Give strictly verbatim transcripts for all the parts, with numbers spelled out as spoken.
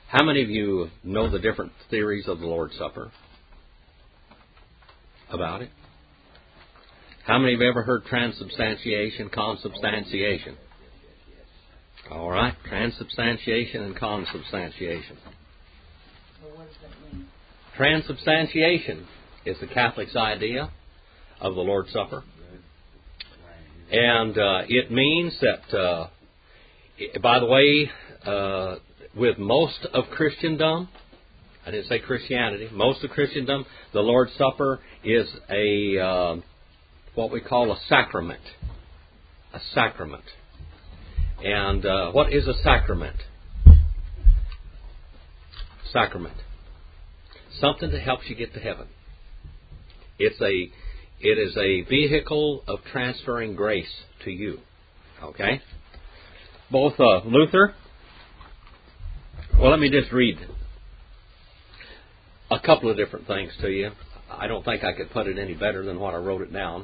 How many of you know the different theories of the Lord's Supper? About it? How many have ever heard transubstantiation, consubstantiation? All right, transubstantiation and consubstantiation. Transubstantiation is the Catholic's idea of the Lord's Supper. And uh, it means that, uh, by the way, uh, with most of Christendom, I didn't say Christianity, most of Christendom, the Lord's Supper is a uh, what we call a sacrament. A sacrament. And uh, what is a sacrament? Sacrament. Something that helps you get to heaven. It's a, it is a vehicle of transferring grace to you. Okay? Both uh, Luther, well, let me just read a couple of different things to you. I don't think I could put it any better than what I wrote it down.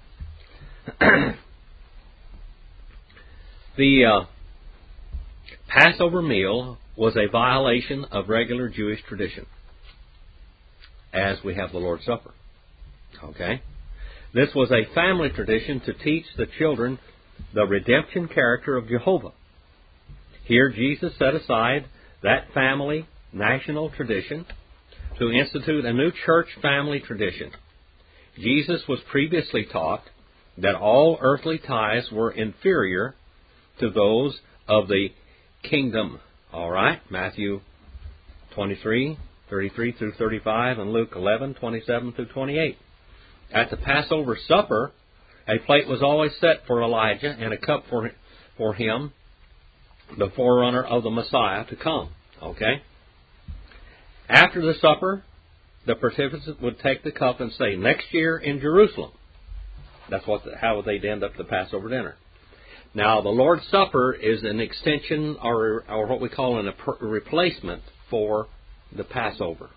The uh, Passover meal was a violation of regular Jewish tradition, as we have the Lord's Supper. Okay? This was a family tradition to teach the children the redemption character of Jehovah. Here Jesus set aside that family national tradition to institute a new church family tradition. Jesus was previously taught that all earthly ties were inferior to those of the kingdom. All right? Matthew twenty-three, thirty-three through thirty-five, and Luke eleven, twenty-seven through twenty-eight. At the Passover supper, a plate was always set for Elijah and a cup for, for him, the forerunner of the Messiah, to come. Okay? After the supper, the participants would take the cup and say, "Next year in Jerusalem." That's what the, how they'd end up the Passover dinner. Now, the Lord's Supper is an extension, or, or what we call an, a replacement for the Passover.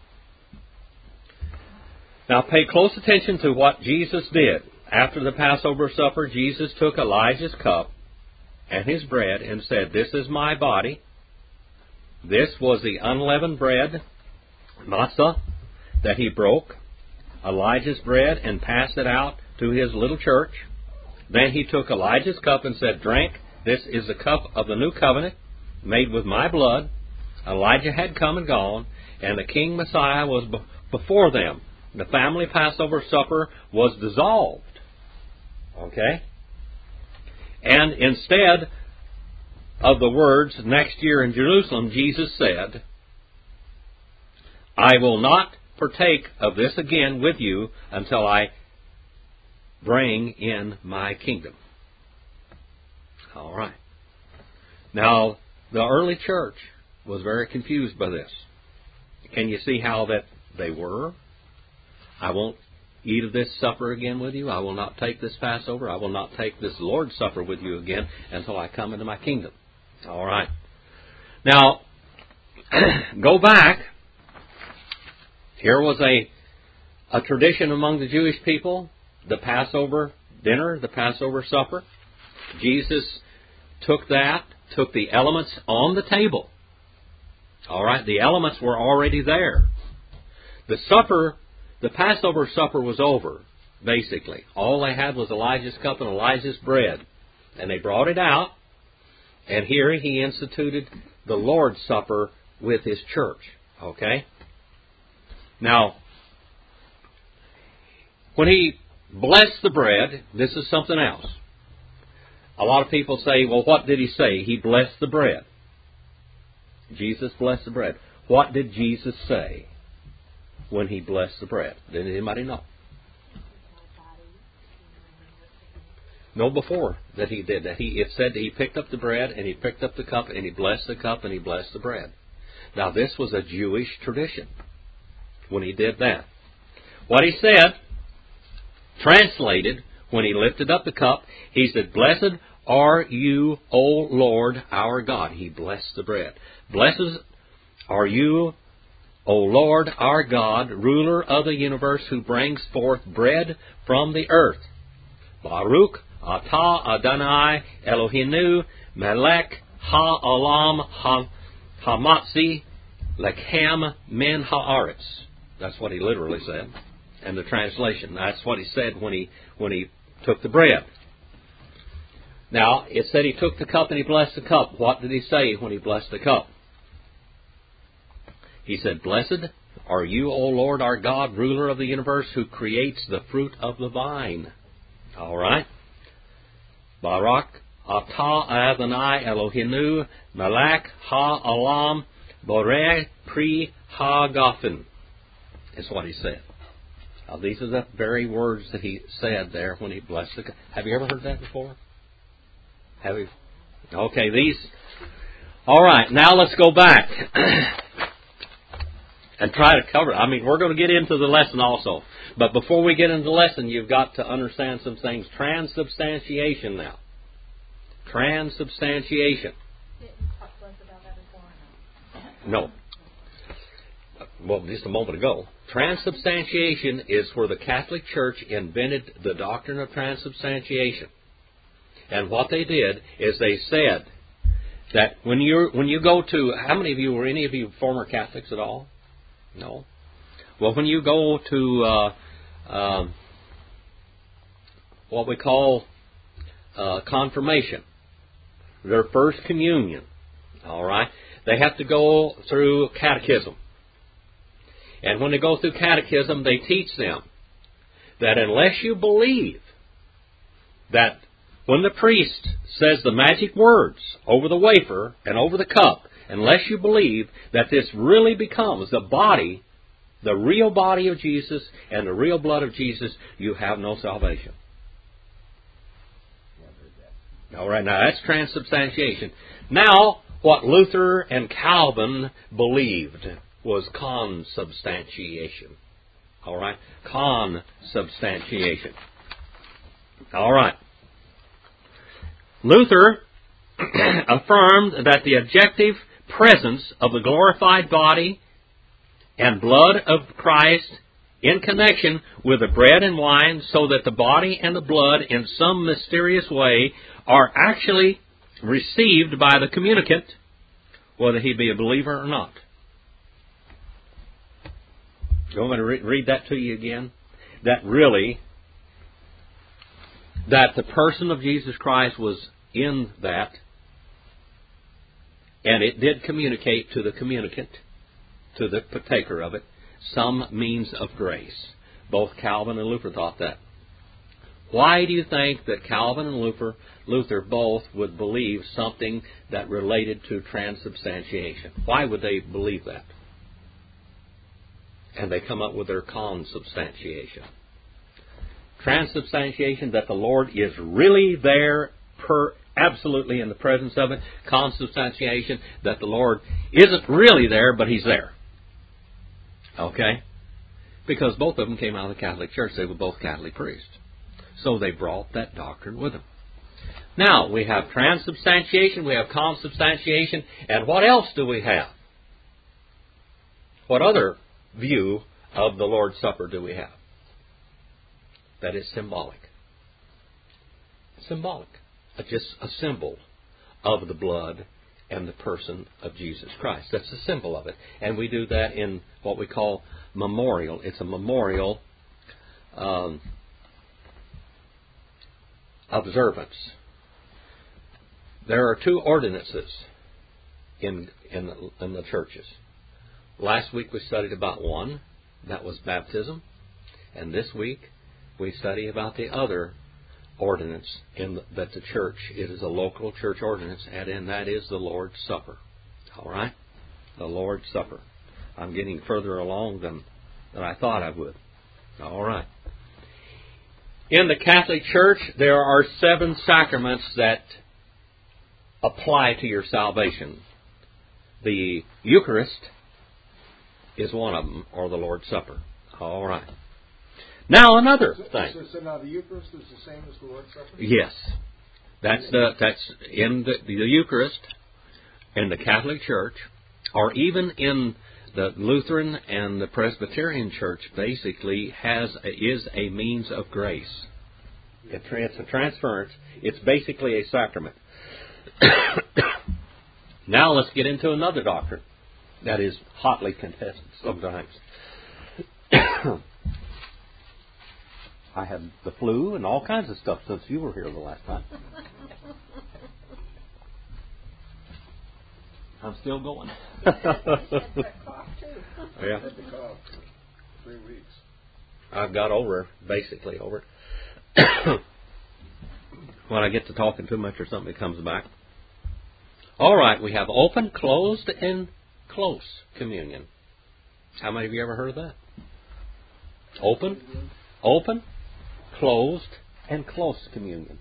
Now, pay close attention to what Jesus did. After the Passover supper, Jesus took Elijah's cup and his bread and said, "This is my body." This was the unleavened bread, matzah, that he broke, Elijah's bread, and passed it out to his little church. Then he took Elijah's cup and said, "Drink, this is the cup of the new covenant, made with my blood." Elijah had come and gone, and the King Messiah was b- before them. The family Passover supper was dissolved. Okay? And instead of the words, "Next year in Jerusalem," Jesus said, "I will not partake of this again with you until I bring in my kingdom." All right. Now, the early church was very confused by this. Can you see how that they were? "I won't eat of this supper again with you. I will not take this Passover. I will not take this Lord's Supper with you again until I come into my kingdom." All right. Now, go back. Here was a, a tradition among the Jewish people. The Passover dinner, the Passover supper. Jesus took that, took the elements on the table. All right, the elements were already there. The supper, the Passover supper was over, basically. All they had was Elijah's cup and Elijah's bread. And they brought it out, and here he instituted the Lord's Supper with his church. Okay? Now, when he blessed the bread, this is something else. A lot of people say, well, what did he say? He blessed the bread. Jesus blessed the bread. What did Jesus say when he blessed the bread? Did anybody know? No, before that he did that. He, it said that he picked up the bread and he picked up the cup and he blessed the cup and he blessed the bread. Now, this was a Jewish tradition when he did that. What he said, translated, when he lifted up the cup, he said, "Blessed are you, O Lord, our God." He blessed the bread. "Blessed are you, O Lord, our God, ruler of the universe, who brings forth bread from the earth. Baruch atah Adonai Eloheinu melech ha'olam Hamatzi Lechem Min Haaretz. That's what he literally said. And the translation, that's what he said when he when he took the bread. Now, it said he took the cup and he blessed the cup. What did he say when he blessed the cup? He said, "Blessed are you, O Lord our God, ruler of the universe, who creates the fruit of the vine." All right. Barak atah Adonai Eloheinu melech ha'olam borei pri ha'gafen, is what he said. Now, these are the very words that he said there when he blessed the cup. Have you ever heard that before? Have you? Okay, these. All right, now let's go back and try to cover it. I mean, we're going to get into the lesson also. But before we get into the lesson, you've got to understand some things. Transubstantiation now. Transubstantiation. Didn't talk to us about that before. No. Well, just a moment ago. Transubstantiation is where the Catholic Church invented the doctrine of transubstantiation. And what they did is they said that when you when you go to, how many of you, were any of you former Catholics at all? No? Well, when you go to uh, uh, what we call uh, confirmation, their first communion, all right, they have to go through catechism. And when they go through catechism, they teach them that unless you believe that when the priest says the magic words over the wafer and over the cup, unless you believe that this really becomes the body, the real body of Jesus and the real blood of Jesus, you have no salvation. All right, now that's transubstantiation. Now, what Luther and Calvin believed was consubstantiation. All right? Consubstantiation. All right. Luther affirmed that the objective presence of the glorified body and blood of Christ in connection with the bread and wine, so that the body and the blood in some mysterious way are actually received by the communicant, whether he be a believer or not. You want me to re- read that to you again? That really, that the person of Jesus Christ was in that, and it did communicate to the communicant, to the partaker of it, some means of grace. Both Calvin and Luther thought that. Why do you think that Calvin and Luther, Luther both would believe something that related to transubstantiation? Why would they believe that? And they come up with their consubstantiation. Transubstantiation, that the Lord is really there, per absolutely in the presence of it. Consubstantiation, that the Lord isn't really there, but He's there. Okay? Because both of them came out of the Catholic Church. They were both Catholic priests. So they brought that doctrine with them. Now, we have transubstantiation, we have consubstantiation, and what else do we have? What other view of the Lord's Supper do we have? That is symbolic. Symbolic. Just a symbol of the blood and the person of Jesus Christ. That's a symbol of it. And we do that in what we call memorial. It's a memorial um, observance. There are two ordinances in, in, the, in the churches. Last week we studied about one, that was baptism. And this week we study about the other ordinance in the, that the church, it is a local church ordinance, and that is the Lord's Supper. All right? The Lord's Supper. I'm getting further along than, than I thought I would. All right. In the Catholic Church, there are seven sacraments that apply to your salvation. The Eucharist is one of them, or the Lord's Supper. All right. Now another so, thing. So, so now the Eucharist is the same as the Lord's Supper? Yes. That's the that's in the, the Eucharist in the Catholic Church, or even in the Lutheran and the Presbyterian Church. Basically, has a, is a means of grace. It's a transference. It's basically a sacrament. Now let's get into another doctrine that is hotly contested sometimes. I had the flu and all kinds of stuff since you were here the last time. I'm still going. Yeah. Yeah. Had the cough for three weeks. I've got over, basically over it. When I get to talking too much or something, it comes back. All right, we have open, closed, and close communion. How many of you ever heard of that? Open, open, closed, and close communion.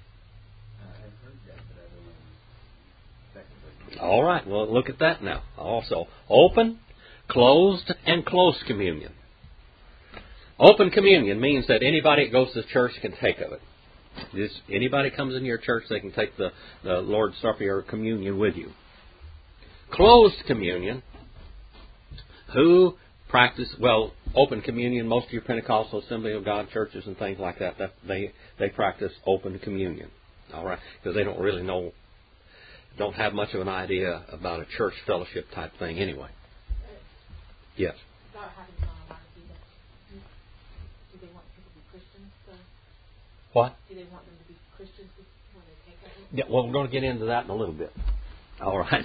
All right, well, look at that now. Also, open, closed, and close communion. Open communion means that anybody that goes to church can take of it. Just anybody comes in your church, they can take the, the Lord's Supper or communion with you. Closed communion, who practice, well, open communion, most of your Pentecostal Assembly of God churches and things like that, that they, they practice open communion. All right? Because they don't really know, don't have much of an idea about a church fellowship type thing anyway. Yes. About having non-monarchy, do they want people to be Christians? So What? do they want them to be Christians when they take it? Yeah, well, we're going to get into that in a little bit. All right.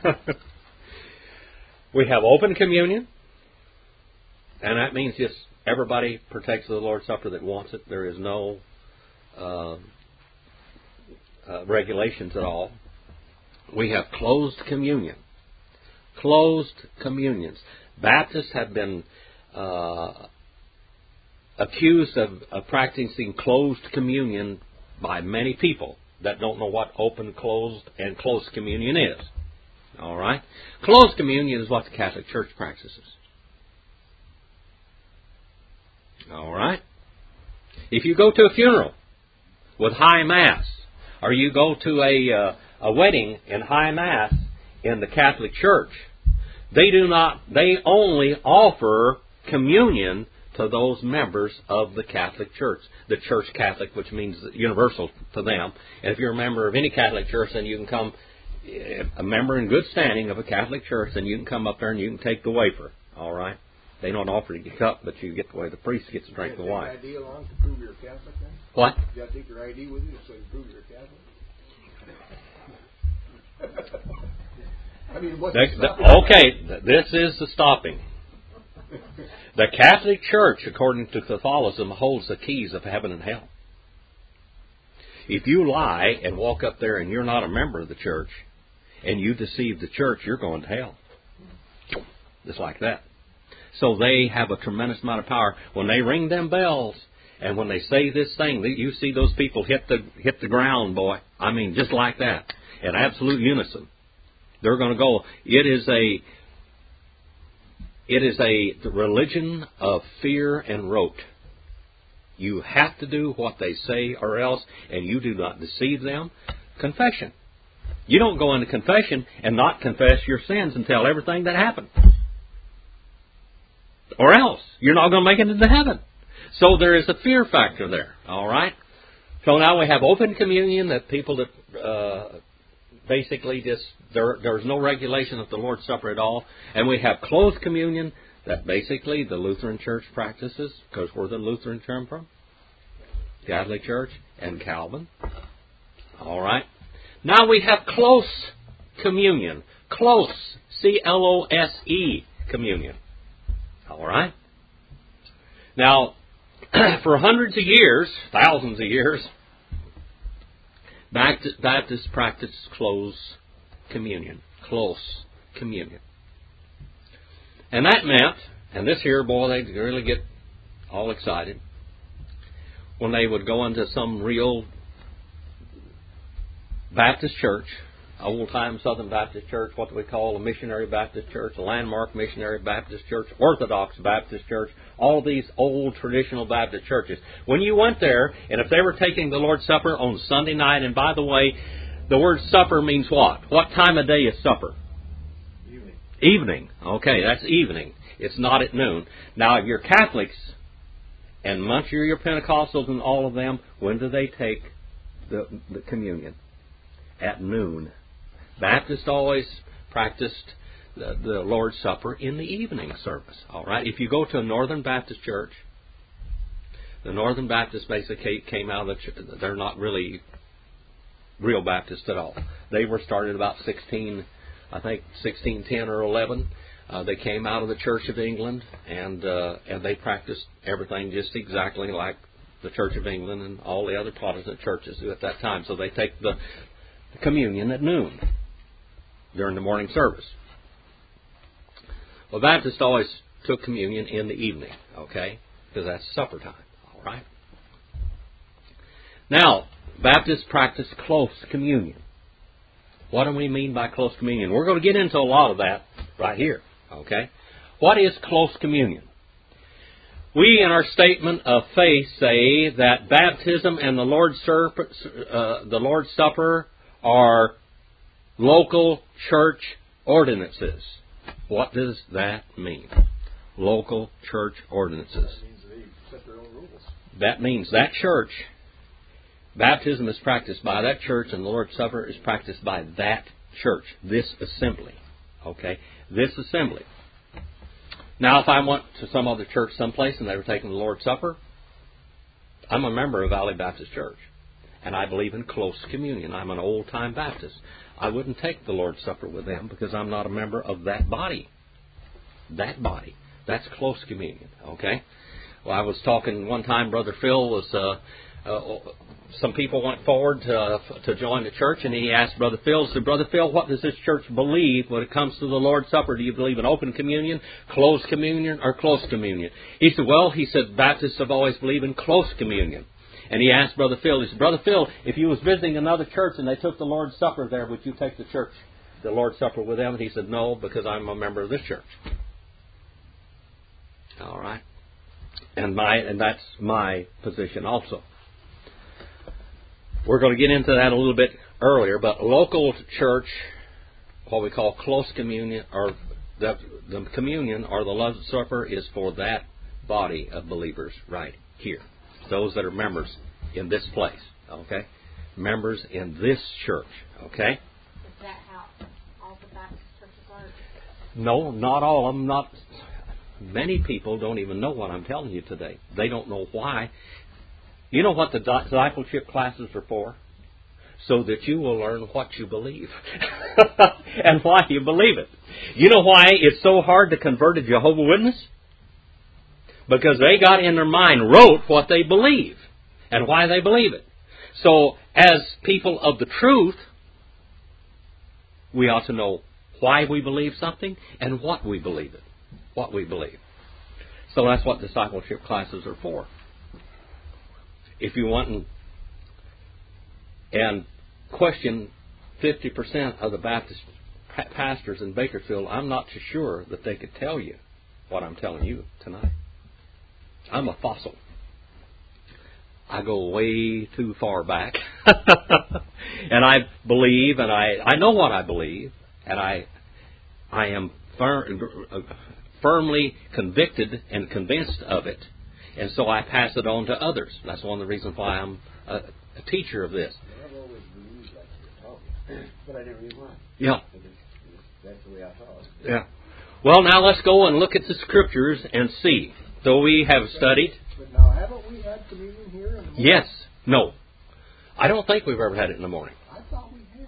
We have open communion, and that means just everybody partakes of the Lord's Supper that wants it. There is no uh, uh, regulations at all. We have closed communion. Closed communions. Baptists have been uh, accused of, of practicing closed communion by many people that don't know what open, closed, and close communion is. All right? Closed communion is what the Catholic Church practices. All right? If you go to a funeral with high mass, or you go to a uh, a wedding in high mass in the Catholic Church, they do not. They only offer communion to those members of the Catholic Church, the Church Catholic, which means universal to them. And if you're a member of any Catholic church, then you can come, a member in good standing of a Catholic church, then you can come up there and you can take the wafer. All right? They don't offer you the cup, but you get the way the priest gets to drink the wine. You have to take your I D along to prove you're a Catholic then? What? You have to take your I D with you so you prove you're a Catholic? I mean, what's The, the the, okay, this is the stopping. The Catholic Church, according to Catholicism, holds the keys of heaven and hell. If you lie and walk up there and you're not a member of the church, and you deceive the church, you're going to hell. Just like that. So they have a tremendous amount of power. When they ring them bells, and when they say this thing, you see those people hit the hit the ground, boy. I mean, just like that, in absolute unison. They're going to go. It is a It is a religion of fear and rote. You have to do what they say or else, and you do not deceive them. Confession. You don't go into confession and not confess your sins and tell everything that happened. Or else, you're not going to make it into heaven. So there is a fear factor there, all right? So now we have open communion that people that uh, basically just, there, there's no regulation of the Lord's Supper at all. And we have closed communion that basically the Lutheran Church practices, because where the Lutheran term from? Catholic Church and Calvin. All right. Now we have close communion. Close. C L O S E communion. All right. Now, for hundreds of years, thousands of years, Baptists practiced close communion. Close communion. And that meant, and this here, boy, they'd really get all excited when they would go into some real Baptist church, old-time Southern Baptist church, what do we call a missionary Baptist church, a landmark missionary Baptist church, Orthodox Baptist church, all these old traditional Baptist churches. When you went there, and if they were taking the Lord's Supper on Sunday night, and by the way, the word supper means what? What time of day is supper? Evening. Evening. Okay, that's evening. It's not at noon. Now, if you're Catholics, and much of your Pentecostals and all of them, when do they take the, the communion? At noon. Baptists always practiced the, the Lord's Supper in the evening service. All right. If you go to a Northern Baptist church, the Northern Baptists basically came out of the church. They're not really real Baptists at all. They were started about sixteen, I think sixteen ten or eleven. Uh, they came out of the Church of England, and uh, and they practiced everything just exactly like the Church of England and all the other Protestant churches do at that time. So they take the, the communion at noon during the morning service. Well, Baptists always took communion in the evening, okay, because that's supper time, all right? Now, Baptists practice close communion. What do we mean by close communion? We're going to get into a lot of that right here, okay? What is close communion? We, in our statement of faith, say that baptism and the Lord's Supper, uh, the Lord's Supper are local church ordinances. What does that mean? Local church ordinances. That means they set their own rules. That means that church, baptism is practiced by that church and the Lord's Supper is practiced by that church, this assembly. Okay? This assembly. Now, if I went to some other church someplace and they were taking the Lord's Supper, I'm a member of Valley Baptist Church, and I believe in close communion. I'm an old-time Baptist. I wouldn't take the Lord's Supper with them because I'm not a member of that body. That body. That's close communion, okay? Well, I was talking one time, Brother Phil was... Uh, Uh, some people went forward to, uh, to join the church, and he asked Brother Phil, said, Brother Phil, what does this church believe when it comes to the Lord's Supper? Do you believe in open communion, closed communion, or close communion? He said, well, he said, Baptists have always believed in close communion. And he asked Brother Phil, he said, Brother Phil, if you was visiting another church and they took the Lord's Supper there, would you take the church, the Lord's Supper with them? And he said, no, because I'm a member of this church. All right. And my and that's my position also. We're going to get into that a little bit earlier, but local church, what we call close communion, or the, the communion or the Lord's Supper is for that body of believers right here. Those that are members in this place, okay? Members in this church, okay? Is that how all the Baptist churches are? No, not all of them. Not many people don't even know what I'm telling you today. They don't know why. You know what the discipleship classes are for? So that you will learn what you believe and why you believe it. You know why it's so hard to convert a Jehovah's Witness? Because they got in their mind, wrote what they believe and why they believe it. So as people of the truth, we ought to know why we believe something and what we believe it. What we believe. So that's what discipleship classes are for. If you want and, and question fifty percent of the Baptist pastors in Bakersfield, I'm not too sure that they could tell you what I'm telling you tonight. I'm a fossil. I go way too far back. And I believe, and I, I know what I believe, and I I am fir- firmly convicted and convinced of it. And so I pass it on to others. That's one of the reasons why I'm a, a teacher of this. Well, I've always believed like you're talking, but I never knew why. Yeah. That's the way I thought. Yeah. Well, now let's go and look at the Scriptures and see. So we have studied. But now, haven't we had communion here in the morning? Yes. No. I don't think we've ever had it in the morning. I thought we had.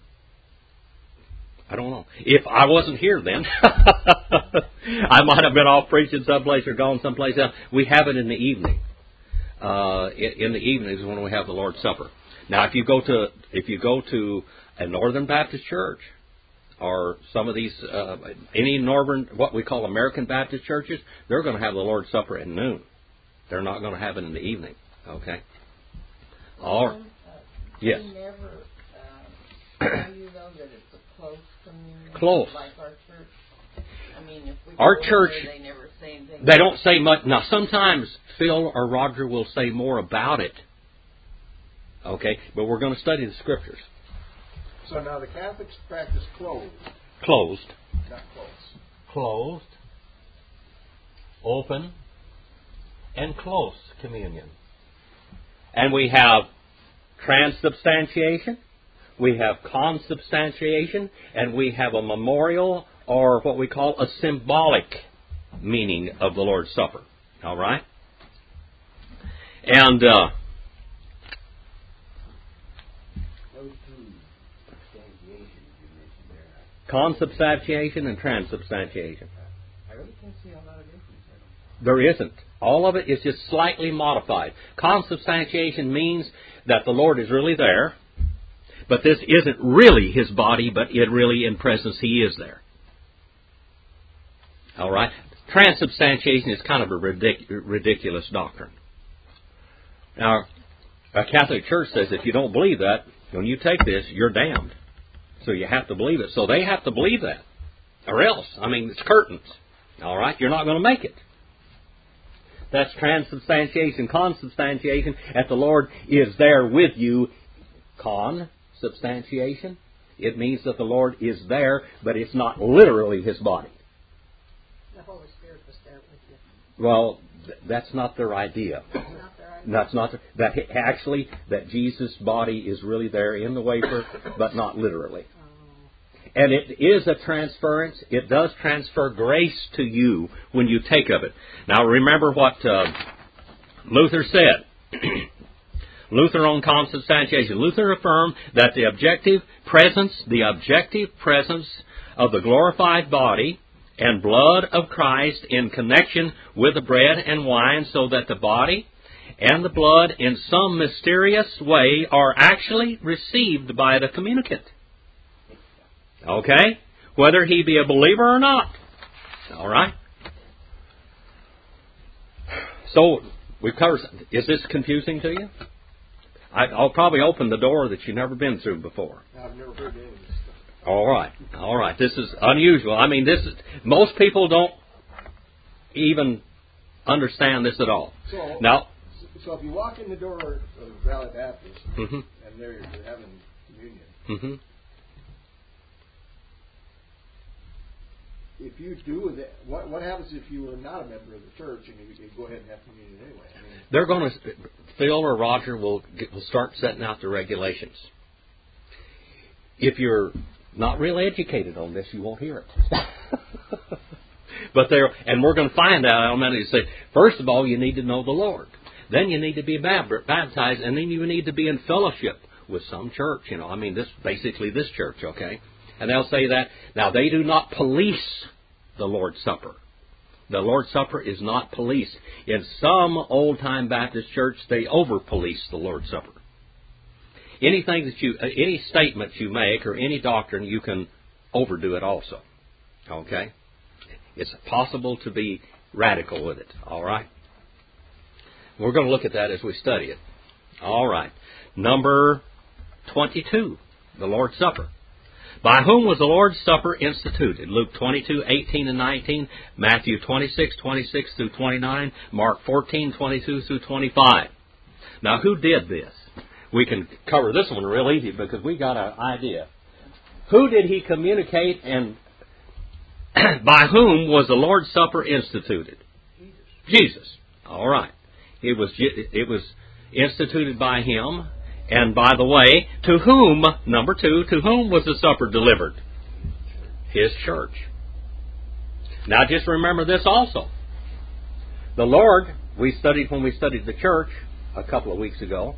I don't know. If I wasn't here then, I might have been off preaching someplace or gone someplace else. We have it in the evening. Uh, in, in the evenings when we have the Lord's Supper. Now, if you go to if you go to a Northern Baptist church or some of these uh, any Northern what we call American Baptist churches, they're going to have the Lord's Supper at noon. They're not going to have it in the evening. Okay. Or Um, uh, yes. We never uh, tell you though that it's a close communion. Close. Like our church. I mean, if we Our go church, over there, they never say anything. They don't say much. Now, sometimes Phil or Roger will say more about it. Okay, but we're going to study the Scriptures. So now the Catholics practice closed, Closed. not close. Closed. Open. And close communion. And we have transubstantiation. we have consubstantiation, and we have a memorial, or what we call a symbolic meaning of the Lord's Supper. All right? And uh, Those two substantiations you mentioned there. consubstantiation and transubstantiation. I really can't see a lot of difference there. There isn't. All of it is just slightly modified. Consubstantiation means that the Lord is really there, but this isn't really His body, but it really in presence He is there. All right? Transubstantiation is kind of a ridic- ridiculous doctrine. Now, a Catholic Church says if you don't believe that, when you take this, you're damned. So you have to believe it. So they have to believe that. Or else, I mean, it's curtains. All right? You're not going to make it. That's transubstantiation. Consubstantiation, that the Lord is there with you. Consubstantiation, it means that the Lord is there, but it's not literally His body. The Holy Spirit was there with you. Well, th- that's not their idea. Not their idea. That's not their, that he- actually that Jesus' body is really there in the wafer, but not literally. Oh. And it is a transference. It does transfer grace to you when you take of it. Now remember what uh, Luther said. Luther on consubstantiation. Luther affirmed that the objective presence, the objective presence of the glorified body and blood of Christ in connection with the bread and wine, so that the body and the blood in some mysterious way are actually received by the communicant. Okay? Whether he be a believer or not. All right? So, we've covered... Is this confusing to you? I, I'll probably open the door that you've never been through before. I've never heard any of this stuff. All right. All right. This is unusual. I mean, this is... Most people don't even understand this at all. So, Now... so if you walk in the door of Valley Baptist, Mm-hmm. and there you're having communion, Mm-hmm. if you do that, what what happens if you are not a member of the church and you, you go ahead and have communion anyway? I mean, They're going to... Phil or Roger will, get, will start setting out the regulations. If you're not real educated on this, you won't hear it. But there, and we're going to find out. I'm going to say, first of all, you need to know the Lord. Then you need to be baptized, and then you need to be in fellowship with some church. You know, I mean, this basically this church, okay? And they'll say that. Now, they do not police the Lord's Supper. The Lord's Supper is not policed. In some old-time Baptist church, they over-police the Lord's Supper. Anything that you, any statement you make or any doctrine, you can overdo it also. Okay? It's possible to be radical with it. All right? We're going to look at that as we study it. All right. Number twenty-two, the Lord's Supper. By whom was the Lord's Supper instituted? Luke twenty-two, eighteen and nineteen, Matthew twenty-six, twenty-six through twenty-nine, Mark fourteen, twenty-two through twenty-five. Now, who did this? We can cover this one real easy because we got an idea. Who did He communicate, and by whom was the Lord's Supper instituted? Jesus. Jesus. All right. It was it was instituted by Him. And by the way, to whom, number two, to whom was the supper delivered? His church. Now just remember this also. The Lord, we studied when we studied the church a couple of weeks ago,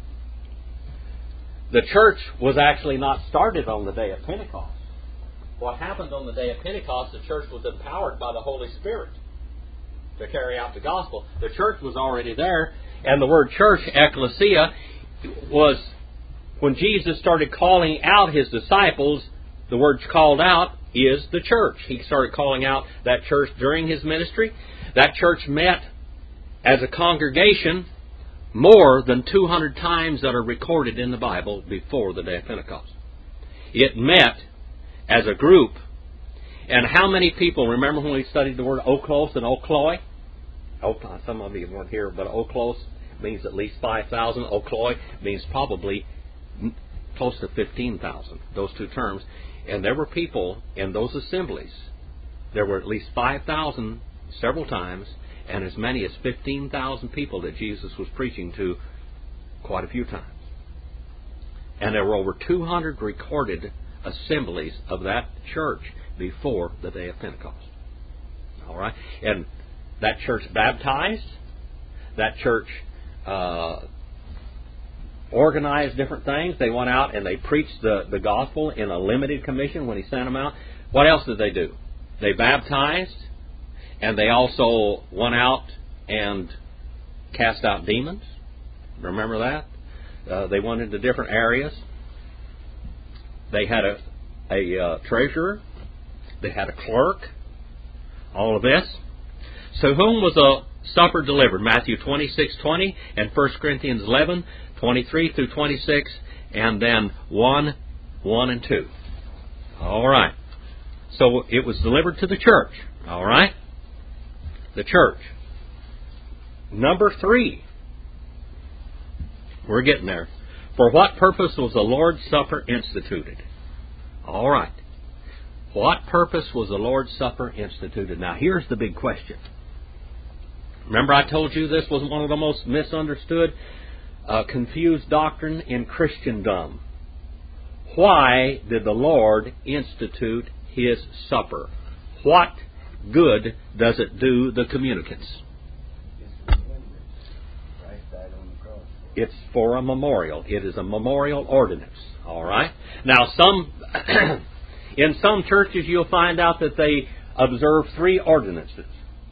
the church was actually not started on the day of Pentecost. What happened on the day of Pentecost, the church was empowered by the Holy Spirit to carry out the gospel. The church was already there, and the word church, ecclesia, was... When Jesus started calling out His disciples, the word called out is the church. He started calling out that church during His ministry. That church met as a congregation more than two hundred times that are recorded in the Bible before the day of Pentecost. It met as a group. And how many people, remember when we studied the word oklos and okloi? Oh, some of you weren't here, but oklos means at least five thousand. Okloi means probably close to fifteen thousand, those two terms. And there were people in those assemblies. There were at least five thousand several times, and as many as fifteen thousand people that Jesus was preaching to quite a few times. And there were over two hundred recorded assemblies of that church before the day of Pentecost. All right? And that church baptized. That church uh, organized different things. They went out and they preached the, the gospel in a limited commission when He sent them out. What else did they do? They baptized, and they also went out and cast out demons. Remember that? Uh, they went into different areas. They had a, a uh, treasurer. They had a clerk. All of this. So whom was the supper delivered? Matthew twenty-six twenty and First Corinthians eleven twenty-three through twenty-six, and then one, one and two. All right. So it was delivered to the church. All right? The church. Number three. We're getting there. For what purpose was the Lord's Supper instituted? All right. What purpose was the Lord's Supper instituted? Now, here's the big question. Remember I told you this was one of the most misunderstood, uh, confused doctrine in Christendom. Why did the Lord institute His supper? What good does it do the communicants? It's for a memorial. It is a memorial ordinance. All right? Now, some in some churches you'll find out that they observe three ordinances.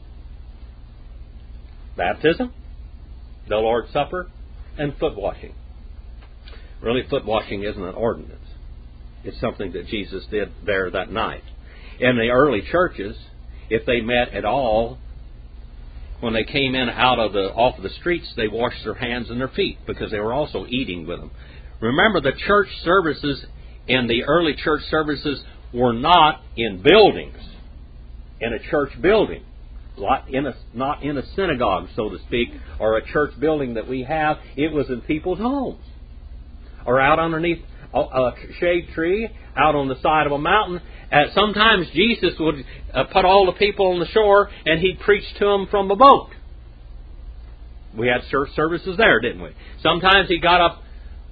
Baptism, the Lord's Supper, and foot washing. Really, foot washing isn't an ordinance. It's something that Jesus did there that night. In the early churches, if they met at all, when they came in out of the off of the streets, they washed their hands and their feet because they were also eating with them. Remember, the church services in the early church services were not in buildings, in a church building. In a, not in a synagogue, so to speak, or a church building that we have. It was in people's homes, or out underneath a shade tree, out on the side of a mountain. Uh, sometimes Jesus would uh, put all the people on the shore, and He'd preach to them from a boat. We had church services there, didn't we? Sometimes He got up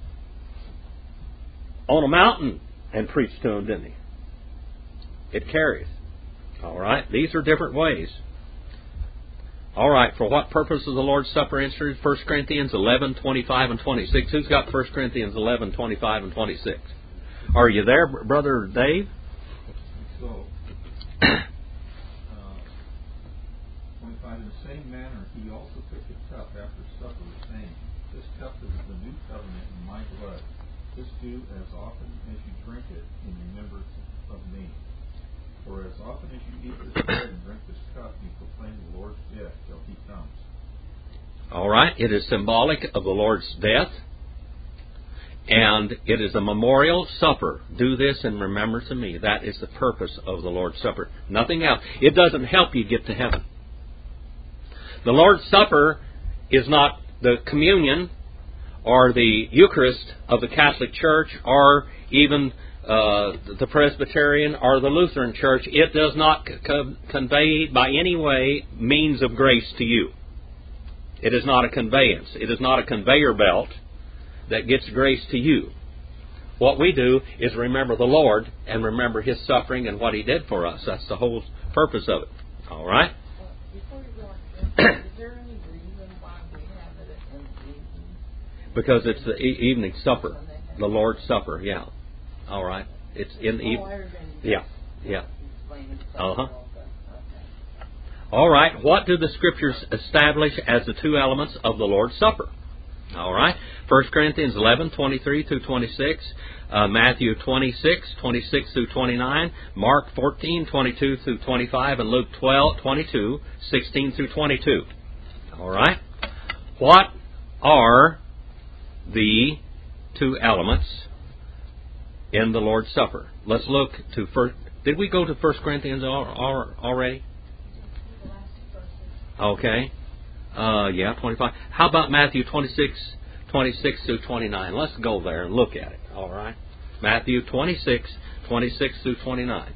on a mountain and preached to them, didn't He? It carries. All right? These are different ways. All right, for what purpose is the Lord's Supper instituted? First Corinthians eleven twenty-five and twenty-six. Who's got First Corinthians eleven twenty-five and twenty-six? Are you there, Brother Dave? So, uh, twenty-five, in the same manner, He also took the cup after supper, saying, This cup is the new covenant in my blood. This do as often as you drink it in remembrance of me. For as often as you eat this bread and drink this cup, you proclaim the Lord's death till He comes. All right. It is symbolic of the Lord's death. And it is a memorial supper. Do this in remembrance of me. That is the purpose of the Lord's Supper. Nothing else. It doesn't help you get to heaven. The Lord's Supper is not the communion or the Eucharist of the Catholic Church or even Uh, the Presbyterian or the Lutheran Church. It does not co- convey by any way means of grace to you. It is not a conveyance. It is not a conveyor belt that gets grace to you. What we do is remember the Lord and remember His suffering and what He did for us. That's the whole purpose of it. All right? Well, before you go on, is there any reason why we have it in the evening? Because it's the e- evening supper. The Lord's Supper, yeah. All right. It's in the evening. Yeah. Yeah. Uh huh. All right. What do the Scriptures establish as the two elements of the Lord's Supper? All right. First Corinthians eleven twenty-three through twenty-six, uh, Matthew twenty-six twenty-six through twenty-nine, Mark fourteen twenty-two through twenty-five, and Luke twelve twenty-two sixteen through twenty-two. All right. What are the two elements in the Lord's Supper? Let's look to first. Did we go to First Corinthians already? Okay. Uh, yeah, twenty-five. How about Matthew twenty-six, twenty-six through twenty-nine? Let's go there and look at it. All right. Matthew twenty-six, twenty-six through twenty-nine.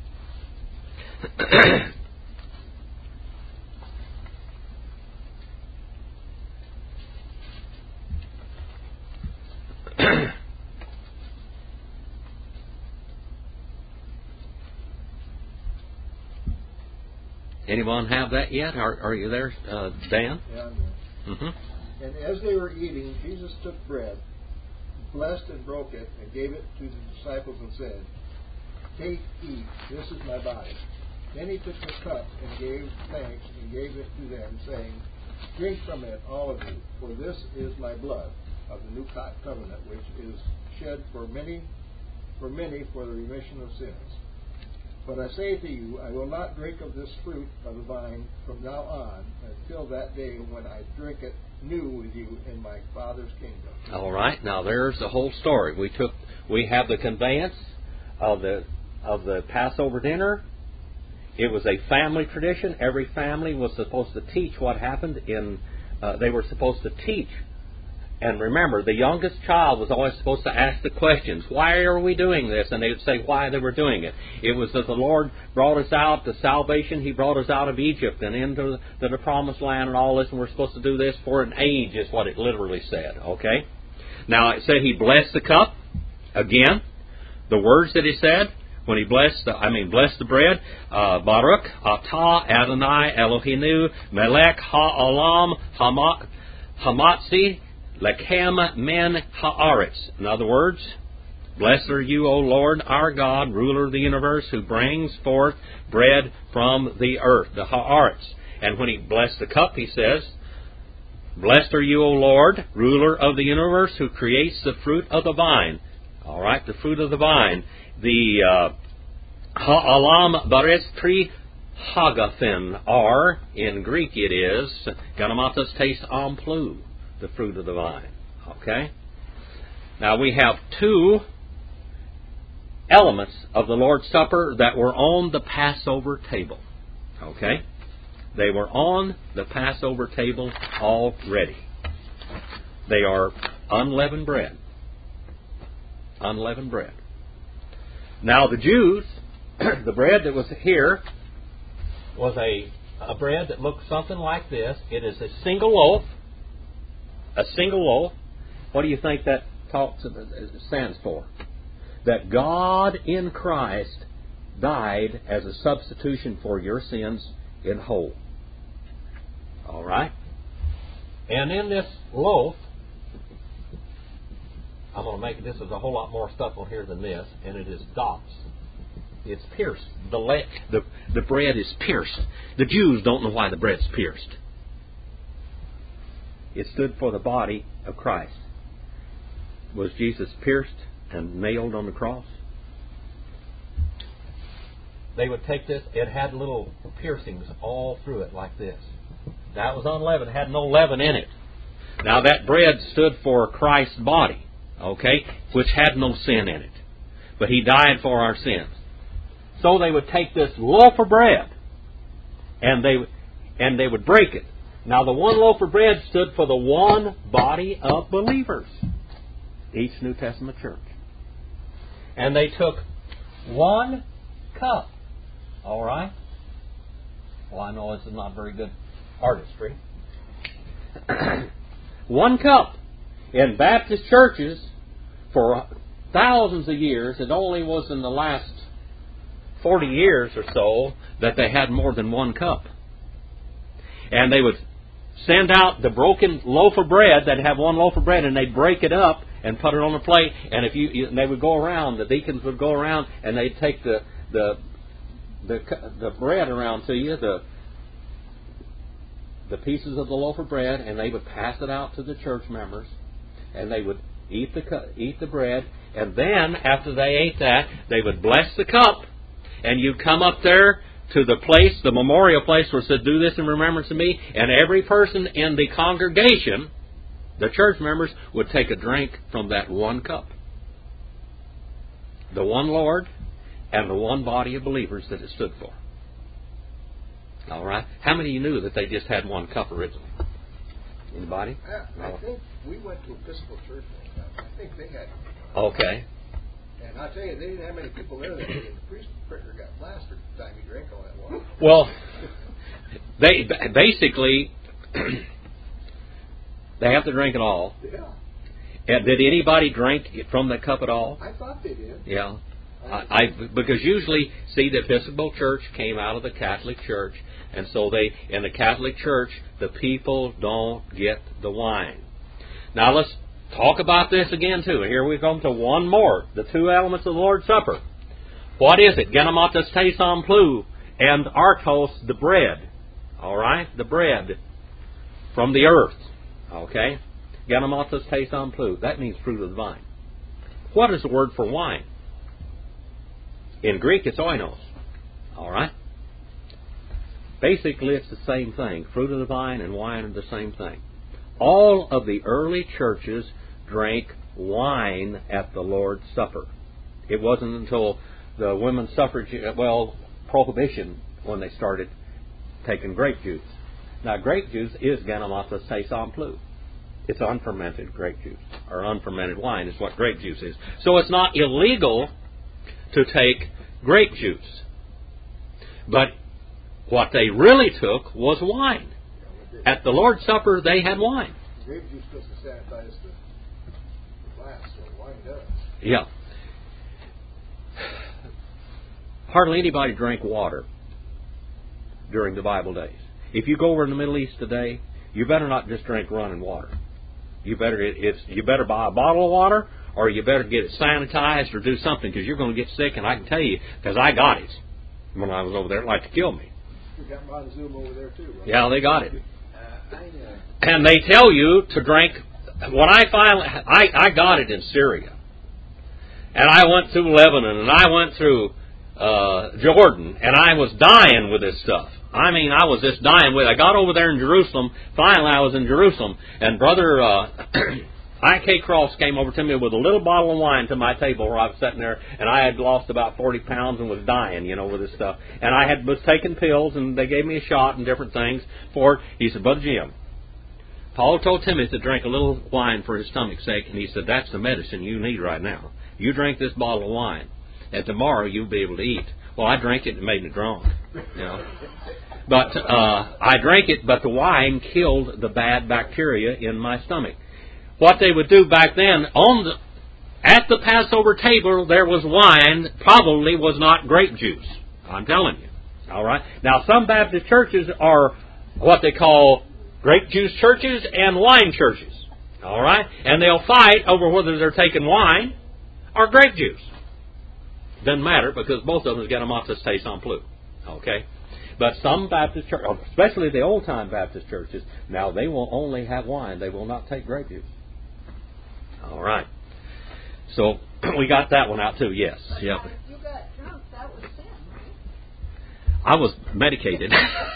Anyone have that yet? Are, are you there, uh, Dan? Yeah, I'm there. Mm-hmm. And as they were eating, Jesus took bread, blessed and broke it, and gave it to the disciples and said, "Take, eat, this is my body." Then he took the cup and gave thanks and gave it to them, saying, "Drink from it, all of you, for this is my blood of the new co- covenant, which is shed for many, for many for the remission of sins. But I say to you, I will not drink of this fruit of the vine from now on until that day when I drink it new with you in my Father's kingdom." All right. Now there's the whole story. We took, we have the conveyance of the of the Passover dinner. It was a family tradition. Every family was supposed to teach what happened in. Uh, they were supposed to teach. And remember, the youngest child was always supposed to ask the questions. Why are we doing this? And they would say why they were doing it. It was that the Lord brought us out to salvation. He brought us out of Egypt and into the, the promised land and all this. And we're supposed to do this for an age is what it literally said. Okay? Now, it said He blessed the cup. Again, the words that He said when He blessed, the, I mean, blessed the bread. Uh, Baruch, Atah, Adonai, Eloheinu, Melech, Ha'olam, Hama, Hamatzi, Lechem men haaretz. In other words, blessed are you, O Lord, our God, ruler of the universe, who brings forth bread from the earth, the haaretz. And when He blessed the cup, He says, blessed are you, O Lord, ruler of the universe, who creates the fruit of the vine. All right, the fruit of the vine. The uh, ha'alam bares pri hagathin, or in Greek it is ganamatas tes amplu, the fruit of the vine. Okay? Now we have two elements of the Lord's Supper that were on the Passover table. Okay? They were on the Passover table already. They are unleavened bread. Unleavened bread. Now the Jews, the bread that was here was a, a bread that looked something like this. It is a single loaf. A single loaf. What do you think that talks stands for? That God in Christ died as a substitution for your sins in whole. All right? And in this loaf, I'm going to make this is a whole lot more stuff on here than this, and it is dots. It's pierced. The, le- the the bread is pierced. The Jews don't know why the bread's pierced. It stood for the body of Christ. Was Jesus pierced and nailed on the cross? They would take this, it had little piercings all through it like this. That was unleavened, it had no leaven in it. Now that bread stood for Christ's body, okay, which had no sin in it. But He died for our sins. So they would take this loaf of bread and they and they would break it. Now, the one loaf of bread stood for the one body of believers, each New Testament church. And they took one cup. All right? Well, I know this is not very good artistry. One cup. In Baptist churches, for thousands of years, it only was in the last forty years or so that they had more than one cup. And they would send out the broken loaf of bread. They'd have one loaf of bread and they'd break it up and put it on a plate. And if you, you they would go around, the deacons would go around and they'd take the the the, the bread around to you, the the pieces of the loaf of bread, and they would pass it out to the church members, and they would eat the eat the bread. And then after they ate that, they would bless the cup, and you'd come up there to the place, the memorial place where it said, "Do this in remembrance of me." And every person in the congregation, the church members, would take a drink from that one cup. The one Lord and the one body of believers that it stood for. All right? How many of you knew that they just had one cup originally? Anybody? I, I think we went to Episcopal Church one time. I think they had. Okay. And I tell you, they didn't have many people there that day. The priest pricker got plastered the time he drank all that water. Well, they basically they have to drink it all. Yeah. And did anybody drink from the cup at all? I thought they did. Yeah. I, I because usually, see, the Episcopal Church came out of the Catholic Church, and so they in the Catholic Church the people don't get the wine. Now let's talk about this again too. Here we come to one more: the two elements of the Lord's Supper. What is it? Genomatos teison plou and artos, the bread. All right, the bread from the earth. Okay, genomatos teison plou. That means fruit of the vine. What is the word for wine? In Greek, it's oinos. All right. Basically, it's the same thing. Fruit of the vine and wine are the same thing. All of the early churches drank wine at the Lord's Supper. It wasn't until the women's suffrage, well, prohibition, when they started taking grape juice. Now, grape juice is genomatos teison plou. It's unfermented grape juice, or unfermented wine is what grape juice is. So it's not illegal to take grape juice. But what they really took was wine. At the Lord's Supper, they had wine. Grape juice doesn't sanitize the, the glass, so wine does. Yeah. Hardly anybody drank water during the Bible days. If you go over in the Middle East today, you better not just drink running water. You better it, it's you better buy a bottle of water, or you better get it sanitized or do something, because you're going to get sick. And I can tell you, because I got it when I was over there. It like to kill me. We got Montezuma over there too, right? Yeah, they got it. Uh, I, uh, And they tell you to drink. When I finally, I, I got it in Syria, and I went through Lebanon, and I went through uh, Jordan, and I was dying with this stuff. I mean, I was just dying with it. I got over there in Jerusalem. Finally, I was in Jerusalem, and Brother uh, I K Cross came over to me with a little bottle of wine to my table where I was sitting there, and I had lost about forty pounds and was dying, you know, with this stuff. And I had was taking pills, and they gave me a shot and different things for it. He said, Brother Jim, Paul told Timothy to drink a little wine for his stomach's sake, and he said, that's the medicine you need right now. You drink this bottle of wine, and tomorrow you'll be able to eat. Well, I drank it and it made me drunk, you know. But uh, I drank it, but the wine killed the bad bacteria in my stomach. What they would do back then, on the, at the Passover table, there was wine, probably was not grape juice. I'm telling you. All right. Now, some Baptist churches are what they call grape juice churches and wine churches. All right. And they'll fight over whether they're taking wine or grape juice. Doesn't matter, because both of them is genomatos teison plou. Okay. But some Baptist churches, especially the old-time Baptist churches, now they will only have wine. They will not take grape juice. All right. So we got that one out too, yes. But Yep. now, if you got drunk, that was sin, right? I was medicated.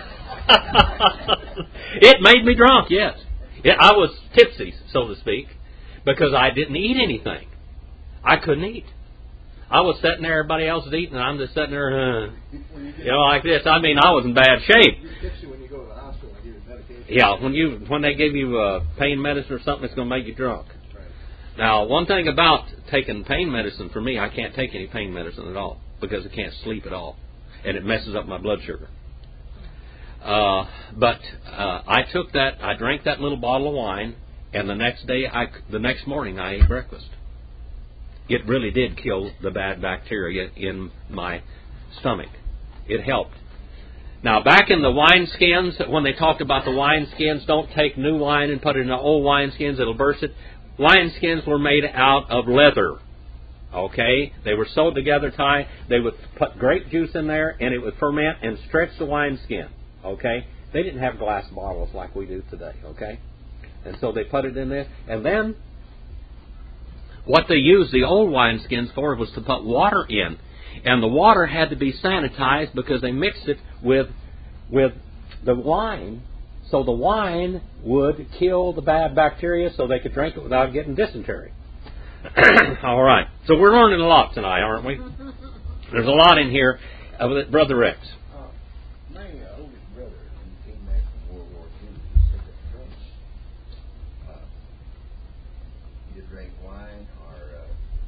It made me drunk, yes. It, I was tipsy, so to speak, because I didn't eat anything. I couldn't eat. I was sitting there, everybody else was eating, and I'm just sitting there, uh, you know, like this. I mean, I was in bad shape. You're tipsy when you go to the hospital and give you medication. Yeah, when you when they give you uh, pain medicine or something, it's going to make you drunk. Right. Now, one thing about taking pain medicine, for me, I can't take any pain medicine at all, because I can't sleep at all, and it messes up my blood sugar. Uh, but uh, I took that, I drank that little bottle of wine, and the next day, I, the next morning, I ate breakfast. It really did kill the bad bacteria in my stomach. It helped. Now, back in the wineskins, when they talked about the wineskins, don't take new wine and put it in the old wineskins, it'll burst it. Wineskins were made out of leather. Okay? They were sewed together tight. They would put grape juice in there, and it would ferment and stretch the wineskin. Okay? They didn't have glass bottles like we do today. Okay? And so they put it in there. And then what they used the old wineskins for was to put water in. And the water had to be sanitized because they mixed it with with the wine, so the wine would kill the bad bacteria so they could drink it without getting dysentery. All right. So we're learning a lot tonight, aren't we? There's a lot in here. Uh, Brother Rex. Uh, my uh, oldest brother, when he came back from World War Two, he said that the French uh, either drank wine or uh,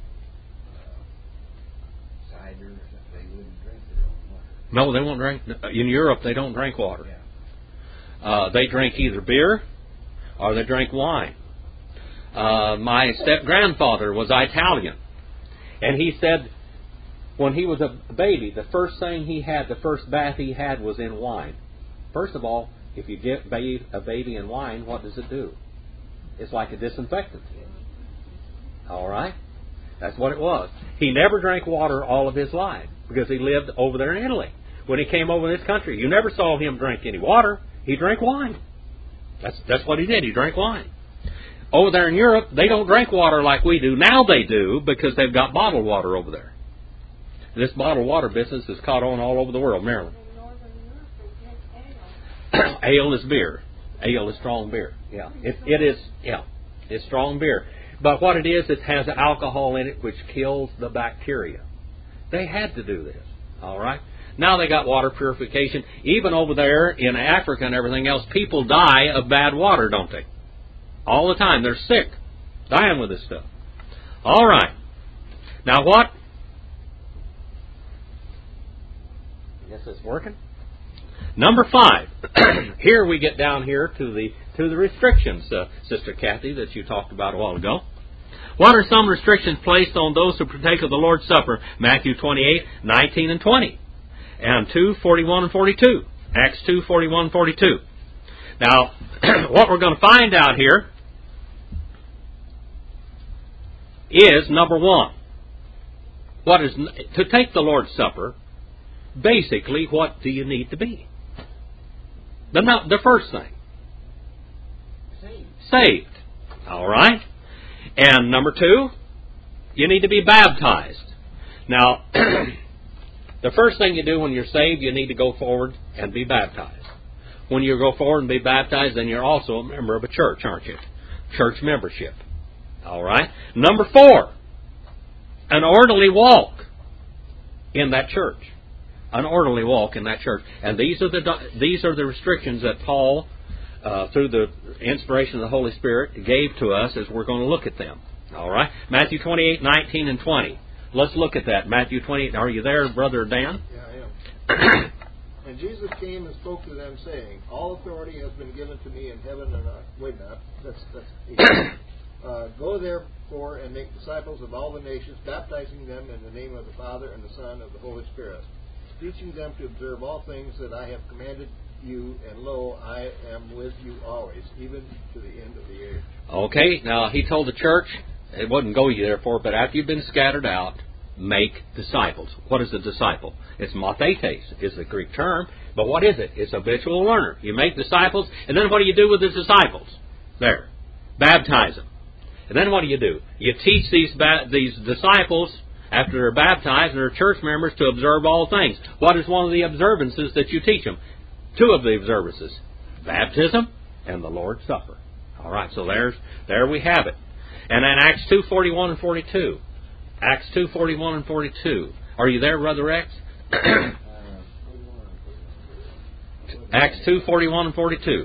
uh, cider or something. They wouldn't drink their own water. No, they won't drink. In Europe, they don't drink water. Yeah. Uh, they drink either beer or they drink wine. Uh, my step-grandfather was Italian. And he said, when he was a baby, the first thing he had, the first bath he had was in wine. First of all, if you get bathe a baby in wine, what does it do? It's like a disinfectant. All right? That's what it was. He never drank water all of his life because he lived over there in Italy. When he came over this country, you never saw him drink any water. He drank wine. That's that's what he did. He drank wine. Over there in Europe, they don't drink water like we do. Now they do because they've got bottled water over there. This bottled water business is caught on all over the world, Maryland. Ale is beer. Ale is strong beer. Yeah, it it is. Yeah, it's strong beer. But what it is, it has alcohol in it which kills the bacteria. They had to do this. All right. Now they got water purification. Even over there in Africa and everything else, people die of bad water, don't they? All the time. They're sick, dying with this stuff. All right. Now what? I guess it's working. Number five. Here we get down here to the to the restrictions, uh, Sister Kathy, that you talked about a while ago. What are some restrictions placed on those who partake of the Lord's Supper? Matthew twenty-eight, nineteen, and twenty. And two, forty-one and forty-two. Acts two, forty-one and forty-two. Now, what we're going to find out here is, number one, what is to take the Lord's Supper, basically, what do you need to be? The, the first thing. Saved. Saved. All right. And number two, you need to be baptized. Now, the first thing you do when you're saved, you need to go forward and be baptized. When you go forward and be baptized, then you're also a member of a church, aren't you? Church membership. All right. Number four, an orderly walk in that church. An orderly walk in that church. And these are the these are the restrictions that Paul, uh, through the inspiration of the Holy Spirit, gave to us as we're going to look at them. All right. Matthew twenty-eight, nineteen, and twenty. Let's look at that. Matthew twenty-eight. Are you there, Brother Dan? Yeah, I am. And Jesus came and spoke to them, saying, "All authority has been given to me in heaven and earth." Wait, not that's that's. uh, Go therefore and make disciples of all the nations, baptizing them in the name of the Father and the Son and of the Holy Spirit, teaching them to observe all things that I have commanded you, and lo, I am with you always, even to the end of the age. Okay, now he told the church, it wasn't go ye therefore, but after you've been scattered out, make disciples. What is a disciple? It's mathetes, is the Greek term, but what is it? It's a habitual learner. You make disciples, and then what do you do with the disciples? There. Baptize them. And then what do you do? You teach these ba- these disciples, after they're baptized and they're church members, to observe all things. What is one of the observances that you teach them? Two of the observances. Baptism and the Lord's Supper. All right, so there's there we have it. And then Acts two, forty-one and forty-two. Acts two, forty-one and forty-two. Are you there, Brother Rex? Acts two, forty-one and forty-two.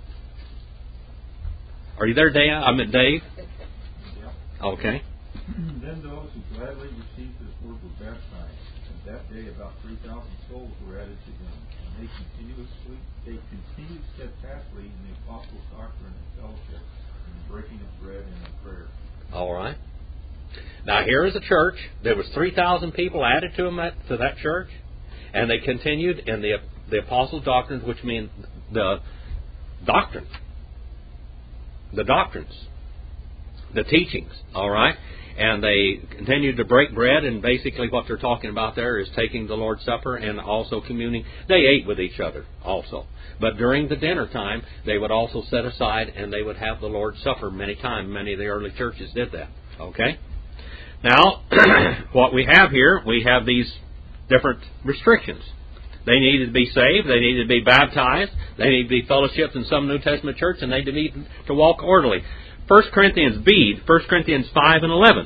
Are you there, Dan? I mean, Dave? Okay. Then those who gladly received his word were baptized, and that day about three thousand souls were added to them. And they continuously, they continued steadfastly in the apostles' doctrine and fellowship, in the breaking of bread and in prayer. All right. Now here is a church. There was three thousand people added to them at, to that church, and they continued in the the apostles' doctrines, which mean the doctrine, the doctrines, the teachings. All right. And they continued to break bread, and basically what they're talking about there is taking the Lord's Supper and also communing. They ate with each other also. But during the dinner time, they would also set aside and they would have the Lord's Supper many times. Many of the early churches did that. Okay? Now, what we have here, we have these different restrictions. They needed to be saved, they needed to be baptized, they needed to be fellowshipped in some New Testament church, and they need to walk orderly. First Corinthians Bede, First Corinthians five and eleven.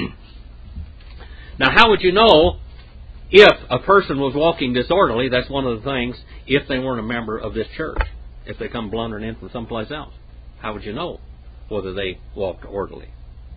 Now, how would you know if a person was walking disorderly? That's one of the things, if they weren't a member of this church. If they come blundering in from someplace else. How would you know whether they walked orderly?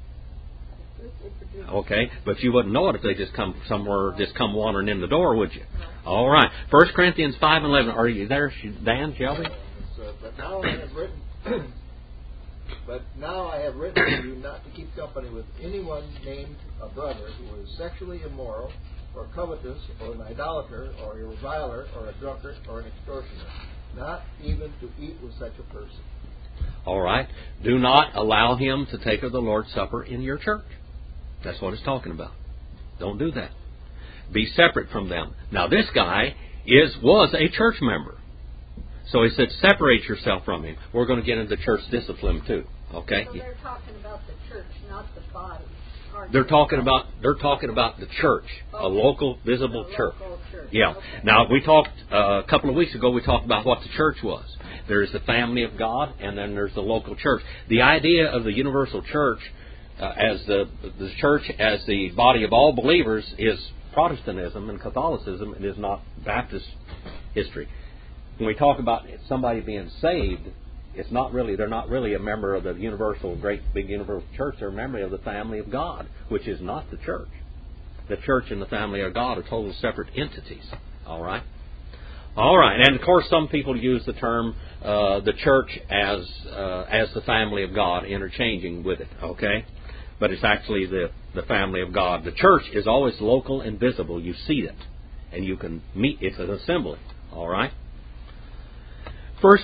Okay, but you wouldn't know it if they just come somewhere, just come wandering in the door, would you? All right. First Corinthians five and eleven. Are you there, Dan, Shelby? Uh, but now I have written... But now I have written to you not to keep company with anyone named a brother who is sexually immoral, or covetous, or an idolater, or a reviler, or a drunkard, or an extortioner, not even to eat with such a person. All right. Do not allow him to take of the Lord's Supper in your church. That's what it's talking about. Don't do that. Be separate from them. Now, this guy is was a church member. So he said, separate yourself from him. We're going to get into church discipline too. Okay? So they're talking about the church, not the body. aren't They're they? talking about they're talking about the church, a Okay. local, visible The church. local church. Yeah. Okay. Now we talked uh, a couple of weeks ago. We talked about what the church was. There's the family of God, and then there's the local church. The idea of the universal church, uh, as the the church as the body of all believers, is Protestantism and Catholicism. It is not Baptist history. When we talk about somebody being saved, it's not really they're not really a member of the universal, great big universal church. They're a member of the family of God, which is not the church. The church and the family of God are totally separate entities. All right. All right, and of course, some people use the term uh, the church as uh, as the family of God, interchanging with it. Okay, but it's actually the the family of God. The church is always local and visible. You see it, and you can meet. It's an assembly. All right. First,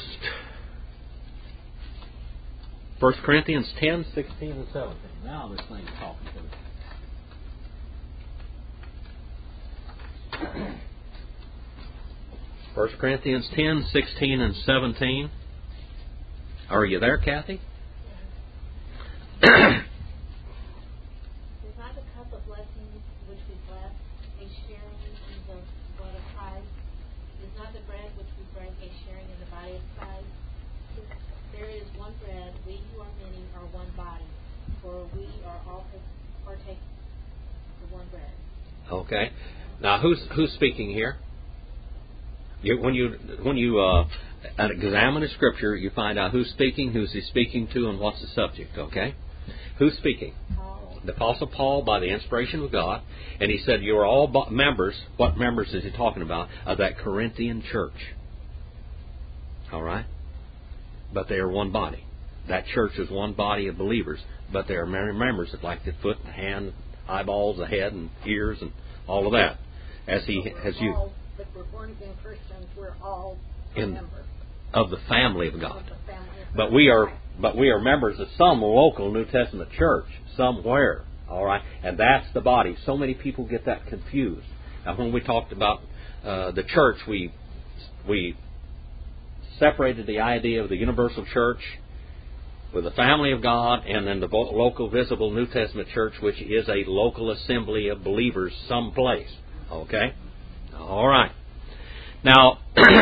First Corinthians ten, sixteen, and seventeen. Now this thing is talking to me. First Corinthians ten, sixteen, and seventeen. Are you there, Kathy? Is not the cup of blessing which we bless a sharing in the blood of Christ? Is not the bread which we break a sharing in the body of Christ? There is one bread, we who are many are one body, for we are all partake of one bread. Okay. Now, who's who's speaking here? You, when you when you uh, examine a scripture, you find out who's speaking, who's he speaking to, and what's the subject. Okay, who's speaking? Paul. The Apostle Paul, by the inspiration of God, and he said, "You are all members." What members is he talking about? Of that Corinthian church. All right, but they are one body. That church is one body of believers, but they are many members, like the foot, the hand, eyeballs, the head, and ears, and all of that. As he But we're has you. all, but we're born again Christians. We're all In- members of the family of of God. the family of But God. we are but we are members of some local New Testament church somewhere. All right, and that's the body. So many people get that confused. Now, when we talked about uh, the church, we we separated the idea of the universal church with the family of God, and then the vo- local, visible New Testament church, which is a local assembly of believers someplace. Okay, all right. Now.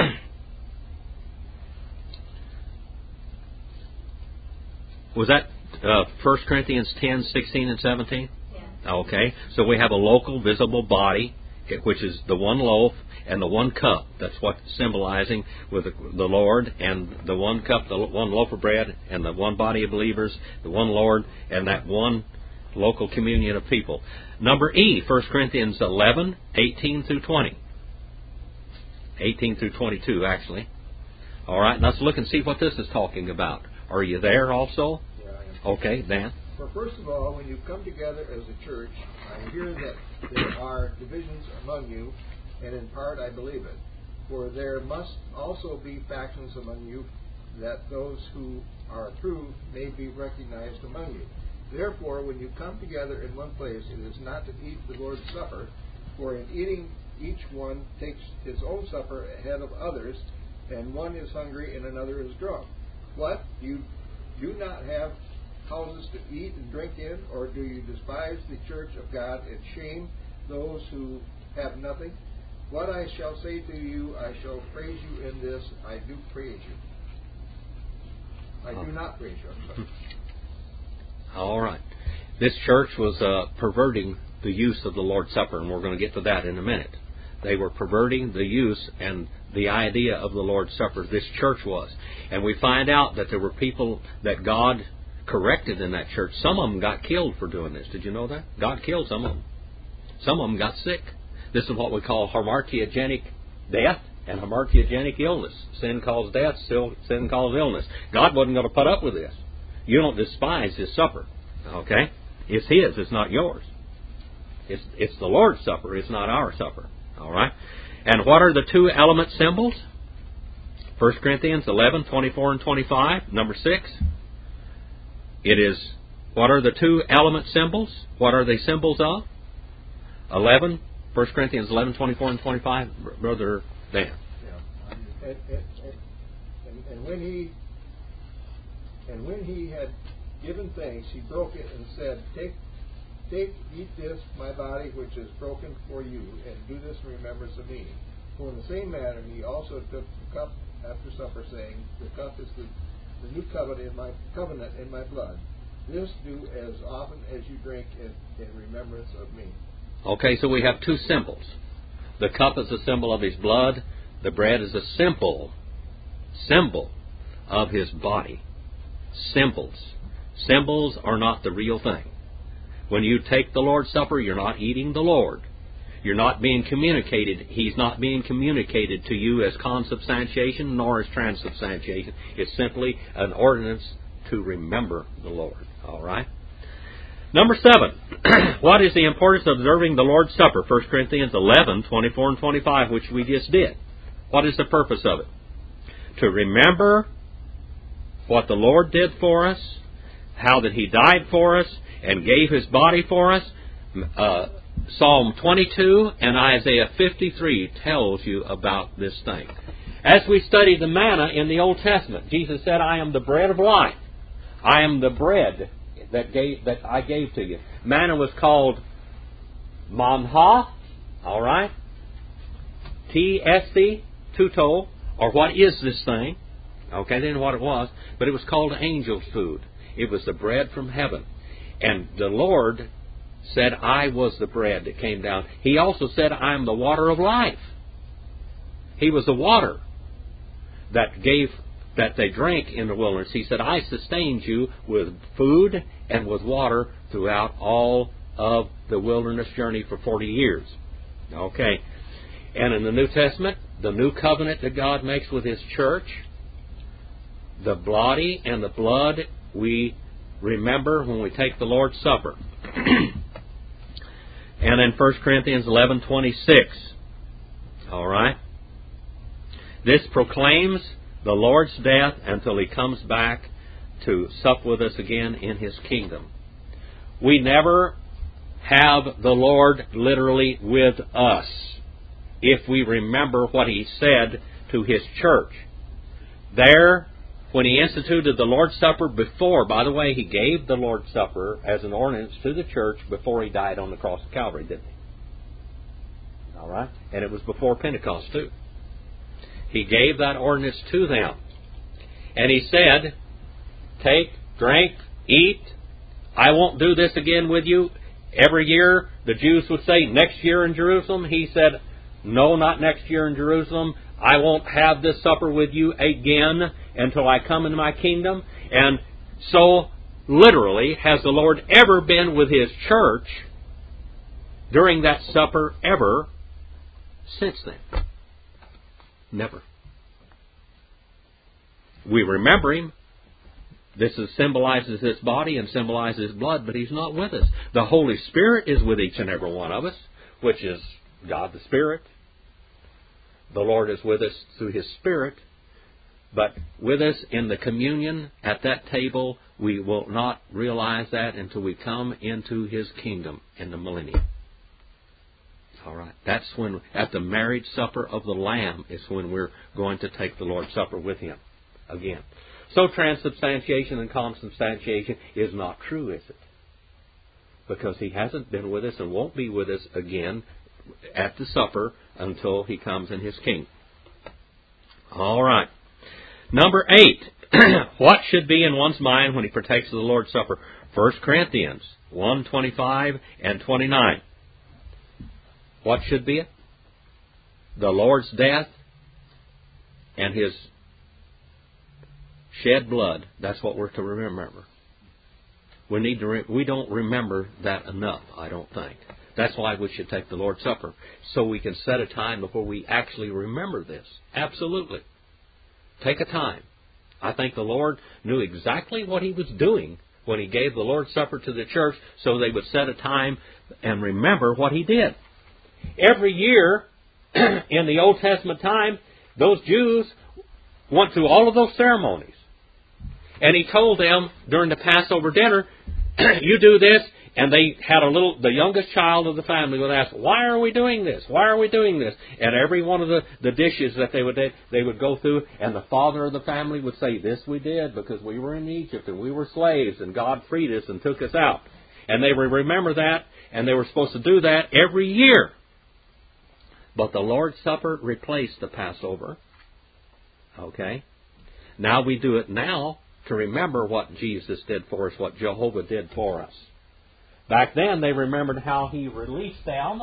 Was that uh, First Corinthians ten, sixteen, and seventeen? Yeah. Okay. So we have a local, visible body, which is the one loaf and the one cup. That's what symbolizing with the, the Lord, and the one cup, the one loaf of bread, and the one body of believers, the one Lord, and that one local communion of people. Number E, First Corinthians eleven, eighteen through twenty. eighteen through twenty-two, actually. All right. Let's look and see what this is talking about. Are you there also? Yeah, I am. Okay, Dan. For first of all, when you come together as a church, I hear that there are divisions among you, and in part I believe it. For there must also be factions among you, that those who are true may be recognized among you. Therefore, when you come together in one place, it is not to eat the Lord's Supper, for in eating each one takes his own supper ahead of others, and one is hungry and another is drunk. What? You do not have houses to eat and drink in, or do you despise the church of God and shame those who have nothing? What I shall say to you, I shall praise you in this. I do praise you. I do not praise you. I'm sorry. All right. This church was uh, perverting the use of the Lord's Supper, and we're going to get to that in a minute. They were perverting the use and the idea of the Lord's Supper. This church was. And we find out that there were people that God corrected in that church. Some of them got killed for doing this. Did you know that? God killed some of them. Some of them got sick. This is what we call hamartiogenic death and hamartiogenic illness. Sin caused death, sin caused illness. God wasn't going to put up with this. You don't despise His supper. Okay? It's His. It's not yours. It's, it's the Lord's Supper. It's not our supper. All right? And what are the two element symbols? First Corinthians eleven, twenty-four and twenty-five. Number six. It is, what are the two element symbols? What are they symbols of? eleven, First Corinthians eleven, twenty-four and twenty-five. Brother Dan. Yeah. And, and, and, and when he and when he had given thanks, he broke it and said, Take, take, eat this, my body, which is broken for you, and do this in remembrance of me. For in the same manner he also took the cup after supper, saying, The cup is the, the new covenant in my covenant in my blood. This do as often as you drink it in remembrance of me. Okay, so we have two symbols. The cup is a symbol of his blood. The bread is a symbol, symbol of his body. Symbols. Symbols are not the real thing. When you take the Lord's Supper, you're not eating the Lord. You're not being communicated. He's not being communicated to you as consubstantiation nor as transubstantiation. It's simply an ordinance to remember the Lord. All right? Number seven. What is the importance of observing the Lord's Supper? First Corinthians eleven, twenty-four and twenty-five, which we just did. What is the purpose of it? To remember what the Lord did for us, how that He died for us and gave His body for us. Uh, Psalm twenty-two and Isaiah fifty-three tells you about this thing. As we study the manna in the Old Testament, Jesus said, I am the bread of life. I am the bread that gave, that I gave to you. Manna was called manha, all right? T S C, tuto, or what is this thing? Okay, then what it was, but it was called angel's food. It was the bread from heaven. And the Lord said, I was the bread that came down. He also said, I am the water of life. He was the water that gave, that they drank in the wilderness. He said, I sustained you with food and with water throughout all of the wilderness journey for forty years. Okay. And in the New Testament, the new covenant that God makes with His church, the body and the blood we remember when we take the Lord's Supper. And in First Corinthians eleven twenty-six, all right, this proclaims the Lord's death until He comes back to sup with us again in His kingdom. We never have the Lord literally with us if we remember what He said to His church. There, when He instituted the Lord's Supper before, by the way, He gave the Lord's Supper as an ordinance to the church before He died on the cross of Calvary, didn't He? All right? And it was before Pentecost, too. He gave that ordinance to them. And He said, take, drink, eat. I won't do this again with you. Every year, the Jews would say, next year in Jerusalem. He said, no, not next year in Jerusalem. I won't have this supper with you again until I come into my kingdom. And so, literally, has the Lord ever been with His church during that supper ever since then? Never. We remember Him. This is, symbolizes His body and symbolizes His blood, but He's not with us. The Holy Spirit is with each and every one of us, which is God the Spirit. The Lord is with us through His Spirit, but with us in the communion at that table, we will not realize that until we come into His kingdom in the millennium. All right. That's when, at the marriage supper of the Lamb, is when we're going to take the Lord's Supper with Him again. So transubstantiation and consubstantiation is not true, is it? Because He hasn't been with us and won't be with us again at the supper until He comes in His kingdom. All right. Number eight. What should be in one's mind when he partakes of the Lord's Supper? First Corinthians one twenty-five and twenty-nine. What should be it? The Lord's death and His shed blood. That's what we're to remember. We need to. Re- we don't remember that enough, I don't think. That's why we should take the Lord's Supper, so we can set a time before we actually remember this. Absolutely. Take a time. I think the Lord knew exactly what He was doing when He gave the Lord's Supper to the church so they would set a time and remember what He did. Every year in the Old Testament time, those Jews went through all of those ceremonies. And He told them during the Passover dinner, you do this. And they had a little, the youngest child of the family would ask, why are we doing this? Why are we doing this? And every one of the, the dishes that they would they would go through, and the father of the family would say, this we did because we were in Egypt and we were slaves and God freed us and took us out. And they would remember that, and they were supposed to do that every year. But the Lord's Supper replaced the Passover. Okay? Now we do it now to remember what Jesus did for us, what Jehovah did for us. Back then, they remembered how He released them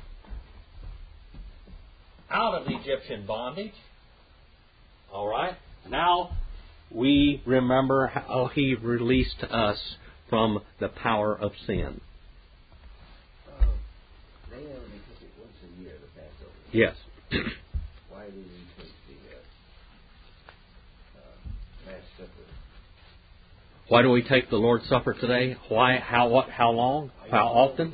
out of Egyptian bondage. All right? Now, we remember how He released us from the power of sin. Uh, they only took it once a year, the Passover. Yes. Why did He take the uh, uh, Last Supper? Why do we take the Lord's Supper today? Why? How? What? How long? How often?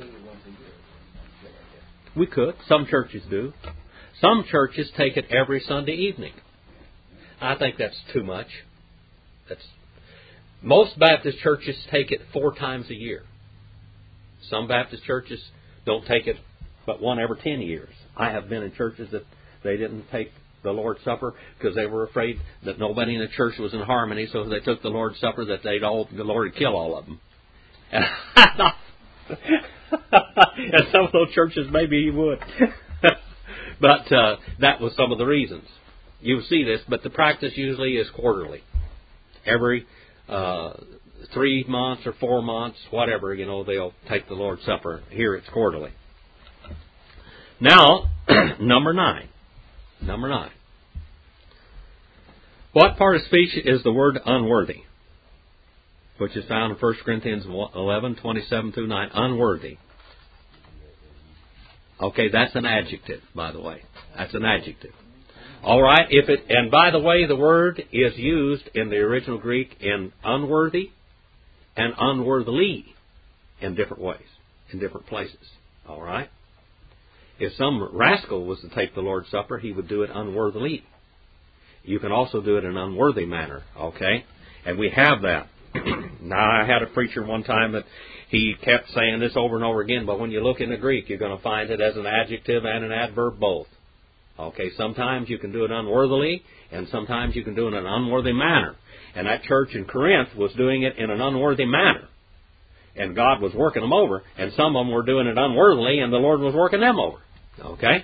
We could. Some churches do. Some churches take it every Sunday evening. I think that's too much. That's most Baptist churches take it four times a year. Some Baptist churches don't take it but one every ten years. I have been in churches that they didn't take the Lord's Supper because they were afraid that nobody in the church was in harmony, so they took the Lord's Supper that they'd all the Lord would kill all of them. And, and some of those churches maybe He would, but uh, that was some of the reasons. You see this, but the practice usually is quarterly, every uh, three months or four months, whatever. You know, they'll take the Lord's Supper. Here it's quarterly. Now, number nine. Number nine. What part of speech is the word unworthy? Which is found in First Corinthians eleven, twenty-seven through nine. Unworthy. Okay, that's an adjective, by the way. That's an adjective. All right, if it, and by the way, the word is used in the original Greek in unworthy and unworthily in different ways, in different places. All right? If some rascal was to take the Lord's Supper, he would do it unworthily. You can also do it in an unworthy manner, okay? And we have that. Now, I had a preacher one time that he kept saying this over and over again, but when you look in the Greek, you're going to find it as an adjective and an adverb both. Okay, sometimes you can do it unworthily, and sometimes you can do it in an unworthy manner. And that church in Corinth was doing it in an unworthy manner. And God was working them over, and some of them were doing it unworthily, and the Lord was working them over. Okay?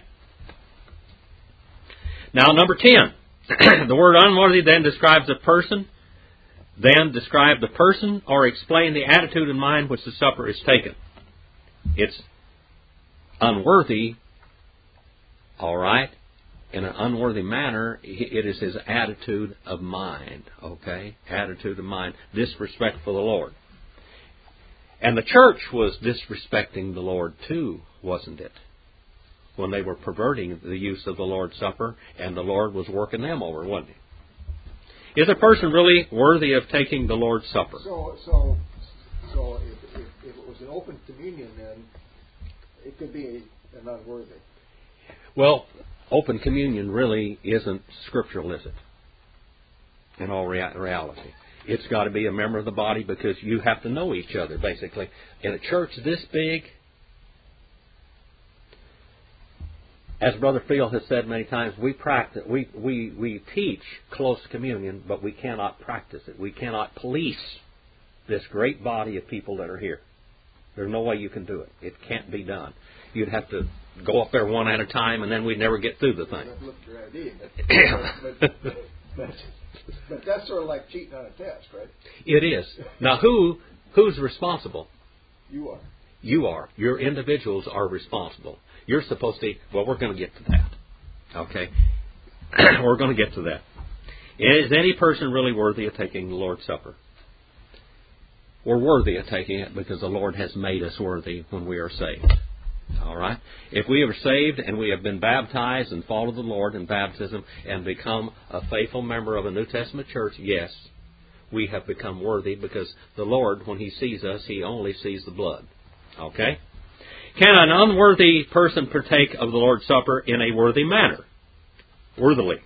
Now, number ten. The word unworthy then describes a person, then describe the person or explain the attitude and mind which the supper is taken. It's unworthy, all right, in an unworthy manner. It is his attitude of mind, okay? Attitude of mind, disrespect for the Lord. And the church was disrespecting the Lord too, wasn't it? When they were perverting the use of the Lord's Supper, and the Lord was working them over, wasn't He? Is a person really worthy of taking the Lord's Supper? So, so, so if, if, if it was an open communion, then it could be an unworthy. Well, open communion really isn't scriptural, is it? In all rea- reality. It's got to be a member of the body because you have to know each other, basically. In a church this big, as Brother Field has said many times, we practice, we, we, we teach close communion, but we cannot practice it. We cannot police this great body of people that are here. There's no way you can do it. It can't be done. You'd have to go up there one at a time, and then we'd never get through the thing. That looked your idea, but, but, but, but, but that's sort of like cheating on a test, right? It is. Now, who who's responsible? You are. You are. Your individuals are responsible. You're supposed to... Well, we're going to get to that. Okay? We're going to get to that. Is any person really worthy of taking the Lord's Supper? We're worthy of taking it because the Lord has made us worthy when we are saved. All right? If we are saved and we have been baptized and followed the Lord in baptism and become a faithful member of a New Testament church, yes, we have become worthy, because the Lord, when He sees us, He only sees the blood. Okay? Can an unworthy person partake of the Lord's Supper in a worthy manner? Worthily.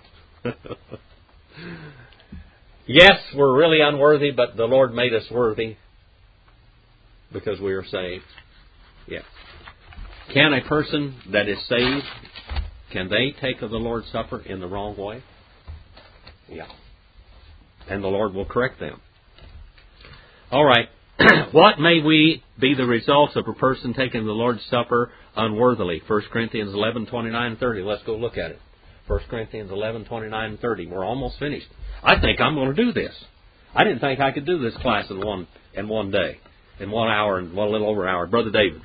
Yes, we're really unworthy, but the Lord made us worthy because we are saved. Yes. Can a person that is saved, can they take of the Lord's Supper in the wrong way? Yeah. And the Lord will correct them. All right. What may we be the results of a person taking the Lord's Supper unworthily? First Corinthians eleven, twenty-nine and thirty. Let's go look at it. First Corinthians eleven, twenty-nine and thirty. We're almost finished. I think I'm going to do this. I didn't think I could do this class in one in one day, in one hour, and one little over an hour. Brother David.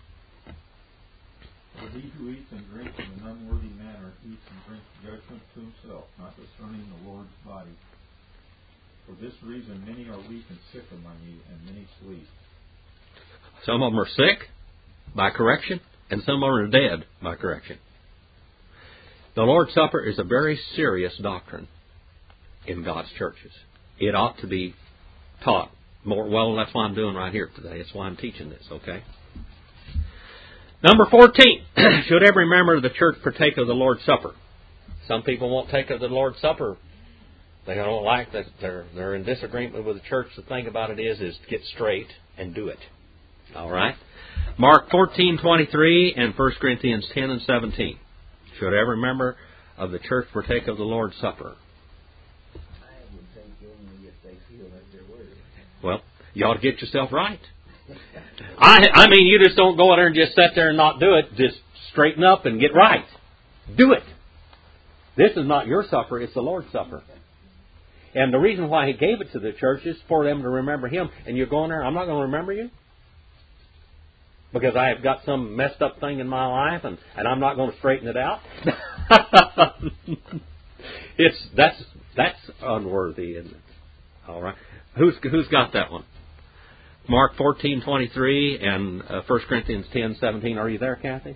For he who eats and drinks in an unworthy manner eats and drinks judgment to himself, not discerning the Lord's body. For this reason many are weak and sick among you, and many sleep. Some of them are sick by correction, and some of them are dead by correction. The Lord's Supper is a very serious doctrine in God's churches. It ought to be taught more. Well, that's why I'm doing right here today. That's why I'm teaching this, okay? Number fourteen. Should every member of the church partake of the Lord's Supper? Some people won't take of the Lord's Supper. They don't like that. They're, they're in disagreement with the church. The thing about it is, is get straight and do it. All right? Mark fourteen, twenty-three and First Corinthians ten and seventeen. Should every member of the church partake of the Lord's Supper? I would think only if they feel that they're worthy. Well, you ought to get yourself right. I, I mean, you just don't go in there and just sit there and not do it. Just straighten up and get right. Do it. This is not your supper, it's the Lord's Supper. And the reason why He gave it to the church is for them to remember Him. And you're going there, I'm not going to remember you? Because I have got some messed up thing in my life and, and I'm not going to straighten it out? it's that's that's unworthy, isn't it? All right. Who's who's got that one? Mark fourteen, twenty-three and uh, First Corinthians ten, seventeen. Are you there, Kathy?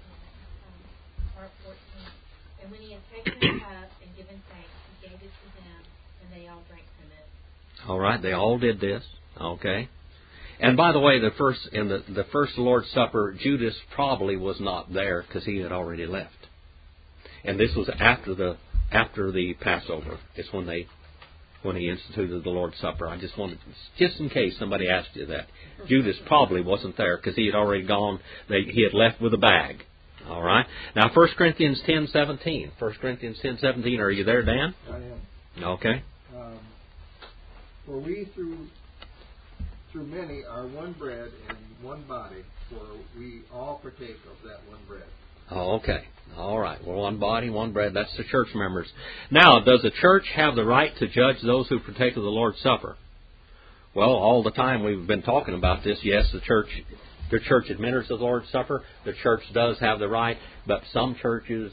Mark fourteen. And when He had taken the cup and given thanks, He gave it to them, and they all drank from it. All right, they all did this. Okay. And by the way, the first in the, the first Lord's Supper, Judas probably was not there because he had already left. And this was after the after the Passover. It's when they when he instituted the Lord's Supper. I just wanted, just in case somebody asked you that, Judas probably wasn't there because he had already gone. They, he had left with a bag. All right. Now, First Corinthians ten, seventeen. First Corinthians ten, seventeen. Are you there, Dan? I am. Okay. Um, for we through through many are one bread and one body, for we all partake of that one bread. Oh, okay. All right. Well, one body, one bread. That's the church members. Now, does the church have the right to judge those who partake of the Lord's Supper? Well, all the time we've been talking about this. Yes, the church, the church administers the Lord's Supper. The church does have the right, but some churches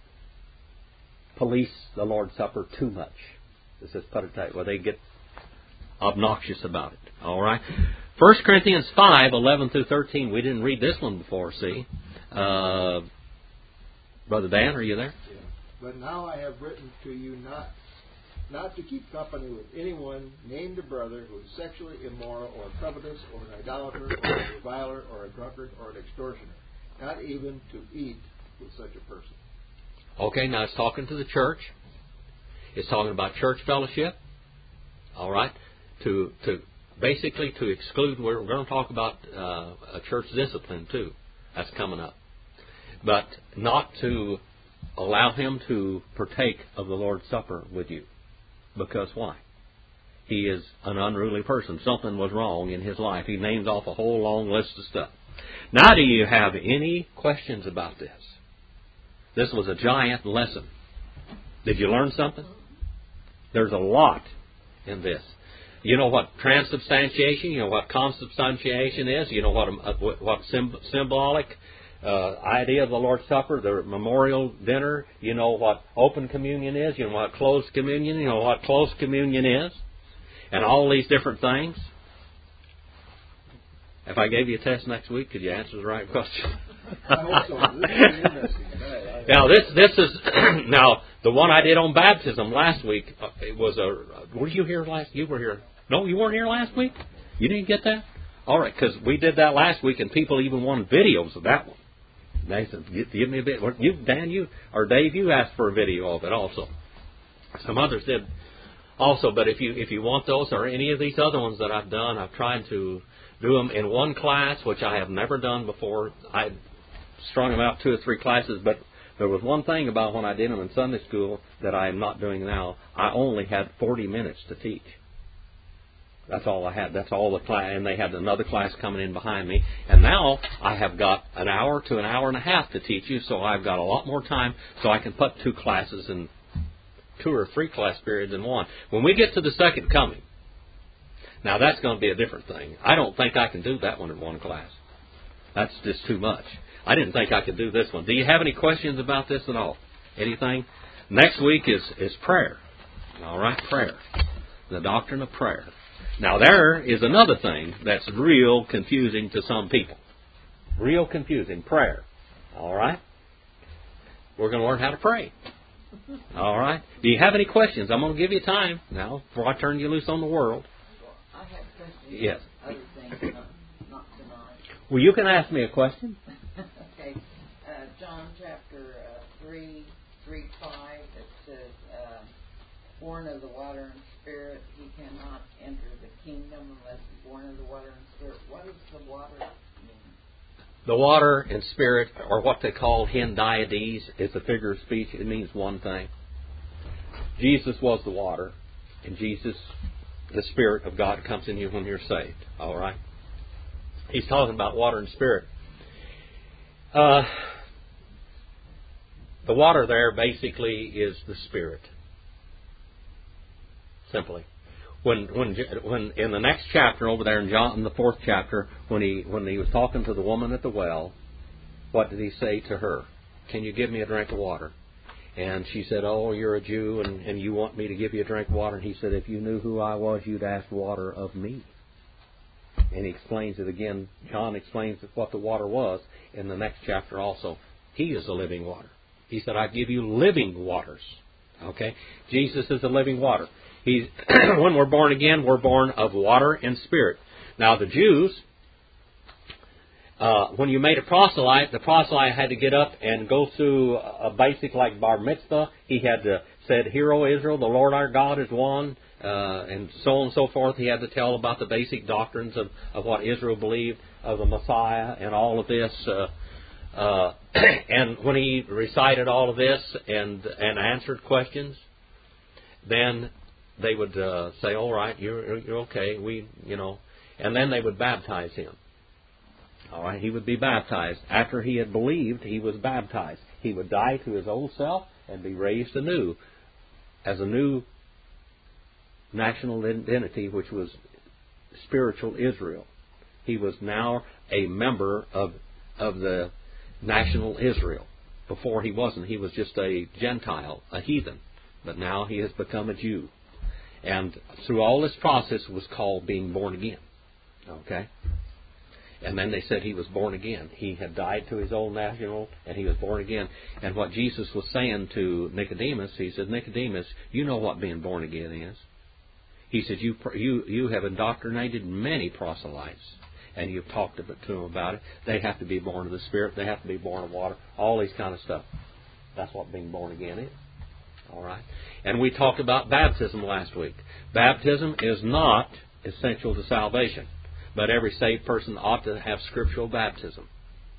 police the Lord's Supper too much. This is put it that way. They get obnoxious about it. All right. First Corinthians five, eleven through thirteen. We didn't read this one before, see? Uh, Brother Dan, are you there? Yeah. But now I have written to you not not to keep company with anyone named a brother who is sexually immoral or covetous or an idolater or a reviler or a drunkard or an extortioner, not even to eat with such a person. Okay, now it's talking to the church. It's talking about church fellowship. All right, to to basically to exclude. We're, we're going to talk about uh, a church discipline too. That's coming up, but not to allow him to partake of the Lord's Supper with you, because why? He is an unruly person. Something was wrong in his life. He names off a whole long list of stuff. Now, do you have any questions about this? This was a giant lesson. Did you learn something? There's a lot in this. You know what transubstantiation, you know what consubstantiation is, you know what what symbolic uh, idea of the Lord's Supper, the memorial dinner, you know what open communion is, you know what closed communion, you know what close communion is, and all these different things. If I gave you a test next week, could you answer the right question? I hope so. This is interesting. I, I, Now this this is now the one I did on baptism last week. Uh, it was a. Were you here last? You were here. No, you weren't here last week. You didn't get that. All right, because we did that last week, and people even wanted videos of that one. They said, "Give, give me a bit." You, Dan, you or Dave, you asked for a video of it also. Some others did also, but if you if you want those or any of these other ones that I've done, I've tried to do them in one class, which I have never done before. I strung them out two or three classes, but there was one thing about when I did them in Sunday school that I am not doing now. I only had forty minutes to teach. That's all I had. That's all the class, and they had another class coming in behind me. And now I have got an hour to an hour and a half to teach you, so I've got a lot more time, so I can put two classes in two or three class periods in one. When we get to the second coming, now that's going to be a different thing. I don't think I can do that one in one class. That's just too much. I didn't think I could do this one. Do you have any questions about this at all? Anything? Next week is, is prayer. All right, prayer. The doctrine of prayer. Now there is another thing that's real confusing to some people. Real confusing. Prayer. All right? We're going to learn how to pray. All right? Do you have any questions? I'm going to give you time now before I turn you loose on the world. I have questions. Yes. Other things, not, not tonight. Well, you can ask me a question. Okay. Uh, John chapter uh, three, three, five. It says, uh, "Born of the water and spirit, he cannot enter the kingdom unless he's born of the water and spirit." What does the water mean? The water and spirit, or what they call hendiades, is a figure of speech. It means one thing. Jesus was the water, and Jesus, the Spirit of God, comes in you when you're saved. All right? He's talking about water and spirit. Uh, the water there basically is the Spirit. Simply. When when when in the next chapter over there in John, in the fourth chapter, when he when he was talking to the woman at the well, what did he say to her? "Can you give me a drink of water?" And she said, "Oh, you're a Jew, and, and you want me to give you a drink of water?" And he said, "If you knew who I was, you'd ask water of me." And he explains it again. John explains what the water was in the next chapter also. He is the living water. He said, "I give you living waters." Okay? Jesus is the living water. He's, when we're born again, we're born of water and spirit. Now, the Jews, uh, when you made a proselyte, the proselyte had to get up and go through a basic like bar mitzvah. He had to said, "Hear, O Israel, the Lord our God is one," uh, and so on and so forth. He had to tell about the basic doctrines of, of what Israel believed of the Messiah and all of this. Uh, uh, and when he recited all of this and and answered questions, then they would uh, say, "All right, you're, you're okay. We, you know," and then they would baptize him. All right, he would be baptized. After he had believed, he was baptized. He would die to his old self and be raised anew as a new national identity, which was spiritual Israel. He was now a member of of the national Israel. Before he wasn't. He was just a Gentile, a heathen. But now he has become a Jew. And through all this process was called being born again. Okay? And then they said he was born again. He had died to his old national, and he was born again. And what Jesus was saying to Nicodemus, he said, "Nicodemus, you know what being born again is." He said, you you you have indoctrinated many proselytes, and you've talked to them about it. They have to be born of the Spirit. They have to be born of water. All these kind of stuff. That's what being born again is. All right? And we talked about baptism last week. Baptism is not essential to salvation, but every saved person ought to have scriptural baptism.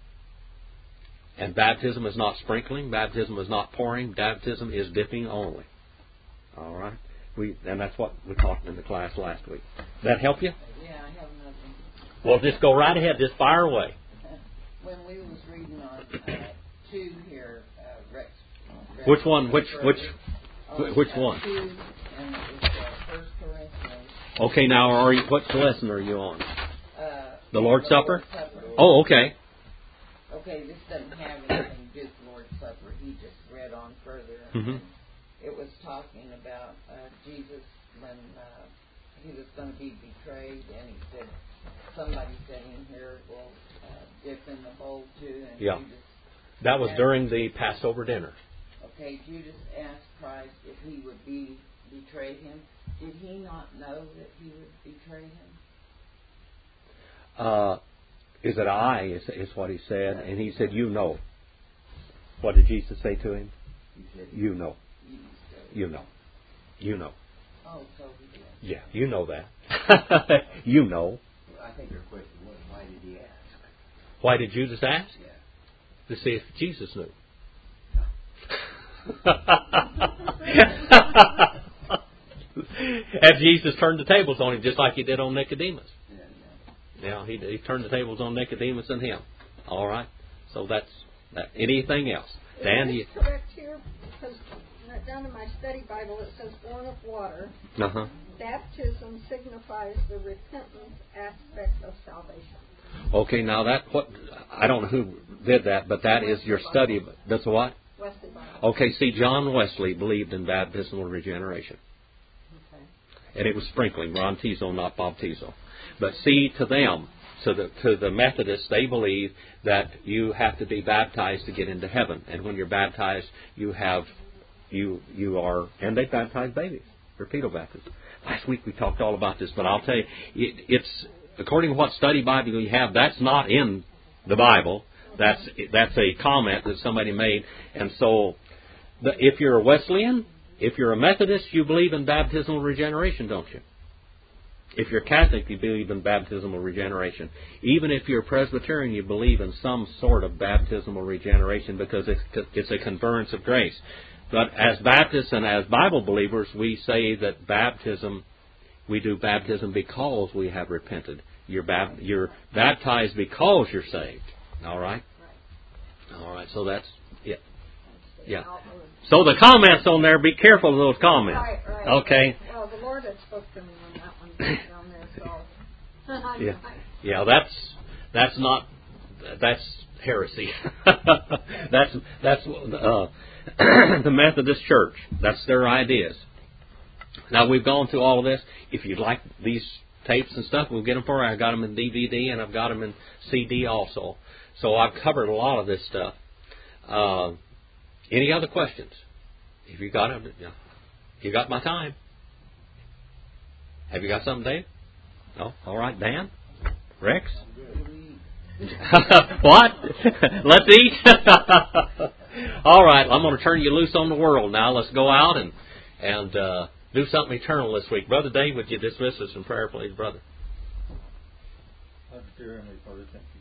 And baptism is not sprinkling. Baptism is not pouring. Baptism is dipping only. All right? We, and that's what we talked in the class last week. Does that help you? Yeah, I have nothing. Well, just go right ahead. Just fire away. When we was reading on uh, two here, uh, Rex, Rex. Which one? Which which Oh, which uh, one? Two, and it was uh, First Corinthians. Okay, now are you, what lesson are you on? Uh, The Lord's the Supper? Lord's Supper. Oh, okay. Okay, this doesn't have anything to do with the Lord's Supper. He just read on further. And Mm-hmm. it was talking about uh, Jesus when uh, he was going to be betrayed, and he said, somebody said in here, "Well, uh, dip in the bowl too," and Yeah. Jesus That was And- during the Passover dinner. Okay, Judas asked Christ if he would be betray him. Did he not know that he would betray him? Uh, is it I, is, is what he said. And he said, you know. What did Jesus say to him? He said, You know. You said- You know. You know. Oh, so he did. Yeah, you know that. You know. I think your question was, why did he ask? Why did Judas ask? Yeah. To see if Jesus knew. And Jesus turned the tables on him just like he did on Nicodemus. Yeah, yeah. Yeah, he, he turned the tables on Nicodemus and him. All right. So that's that. Anything else? Dan, Is you. this correct here? Because down in my study Bible it says born of water. Uh huh. Baptism signifies the repentance aspect of salvation. Okay, now that what I don't know who did that, but that is your study. That's what? Wesley Bible. Okay, see, John Wesley believed in baptismal regeneration. Okay. And it was sprinkling, Ron Tizo, not Bob Tizo. But see, to them, to the to the Methodists, they believe that you have to be baptized to get into heaven. And when you're baptized, you have, you you are, and they baptize babies, repeatal baptism. Last week we talked all about this, but I'll tell you, it, it's according to what study Bible you have, that's not in the Bible. That's that's a comment that somebody made. And so, the, if you're a Wesleyan, if you're a Methodist, you believe in baptismal regeneration, don't you? If you're Catholic, you believe in baptismal regeneration. Even if you're Presbyterian, you believe in some sort of baptismal regeneration because it's, it's a conference of grace. But as Baptists and as Bible believers, we say that baptism, we do baptism because we have repented. You're, bap- you're baptized because you're saved. All right? All right, so that's it. Yeah. So the comments on there, be careful of those comments. Right, right. Okay? Well, the Lord had spoke to me on that one down there, so. Yeah, yeah. That's that's not that's heresy. that's that's uh, the Methodist Church. That's their ideas. Now we've gone through all of this. If you'd like these tapes and stuff, we'll get them for you. I got them in D V D and I've got them in C D also. So I've covered a lot of this stuff. Uh, any other questions? If you got them, you got my time. Have you got something, Dave? No? All right, Dan? Rex? What? Let's eat? All right, I'm going to turn you loose on the world now. Let's go out and, and uh, do something eternal this week. Brother Dave, would you dismiss us in prayer, please, brother? Dear Heavenly Father, thank you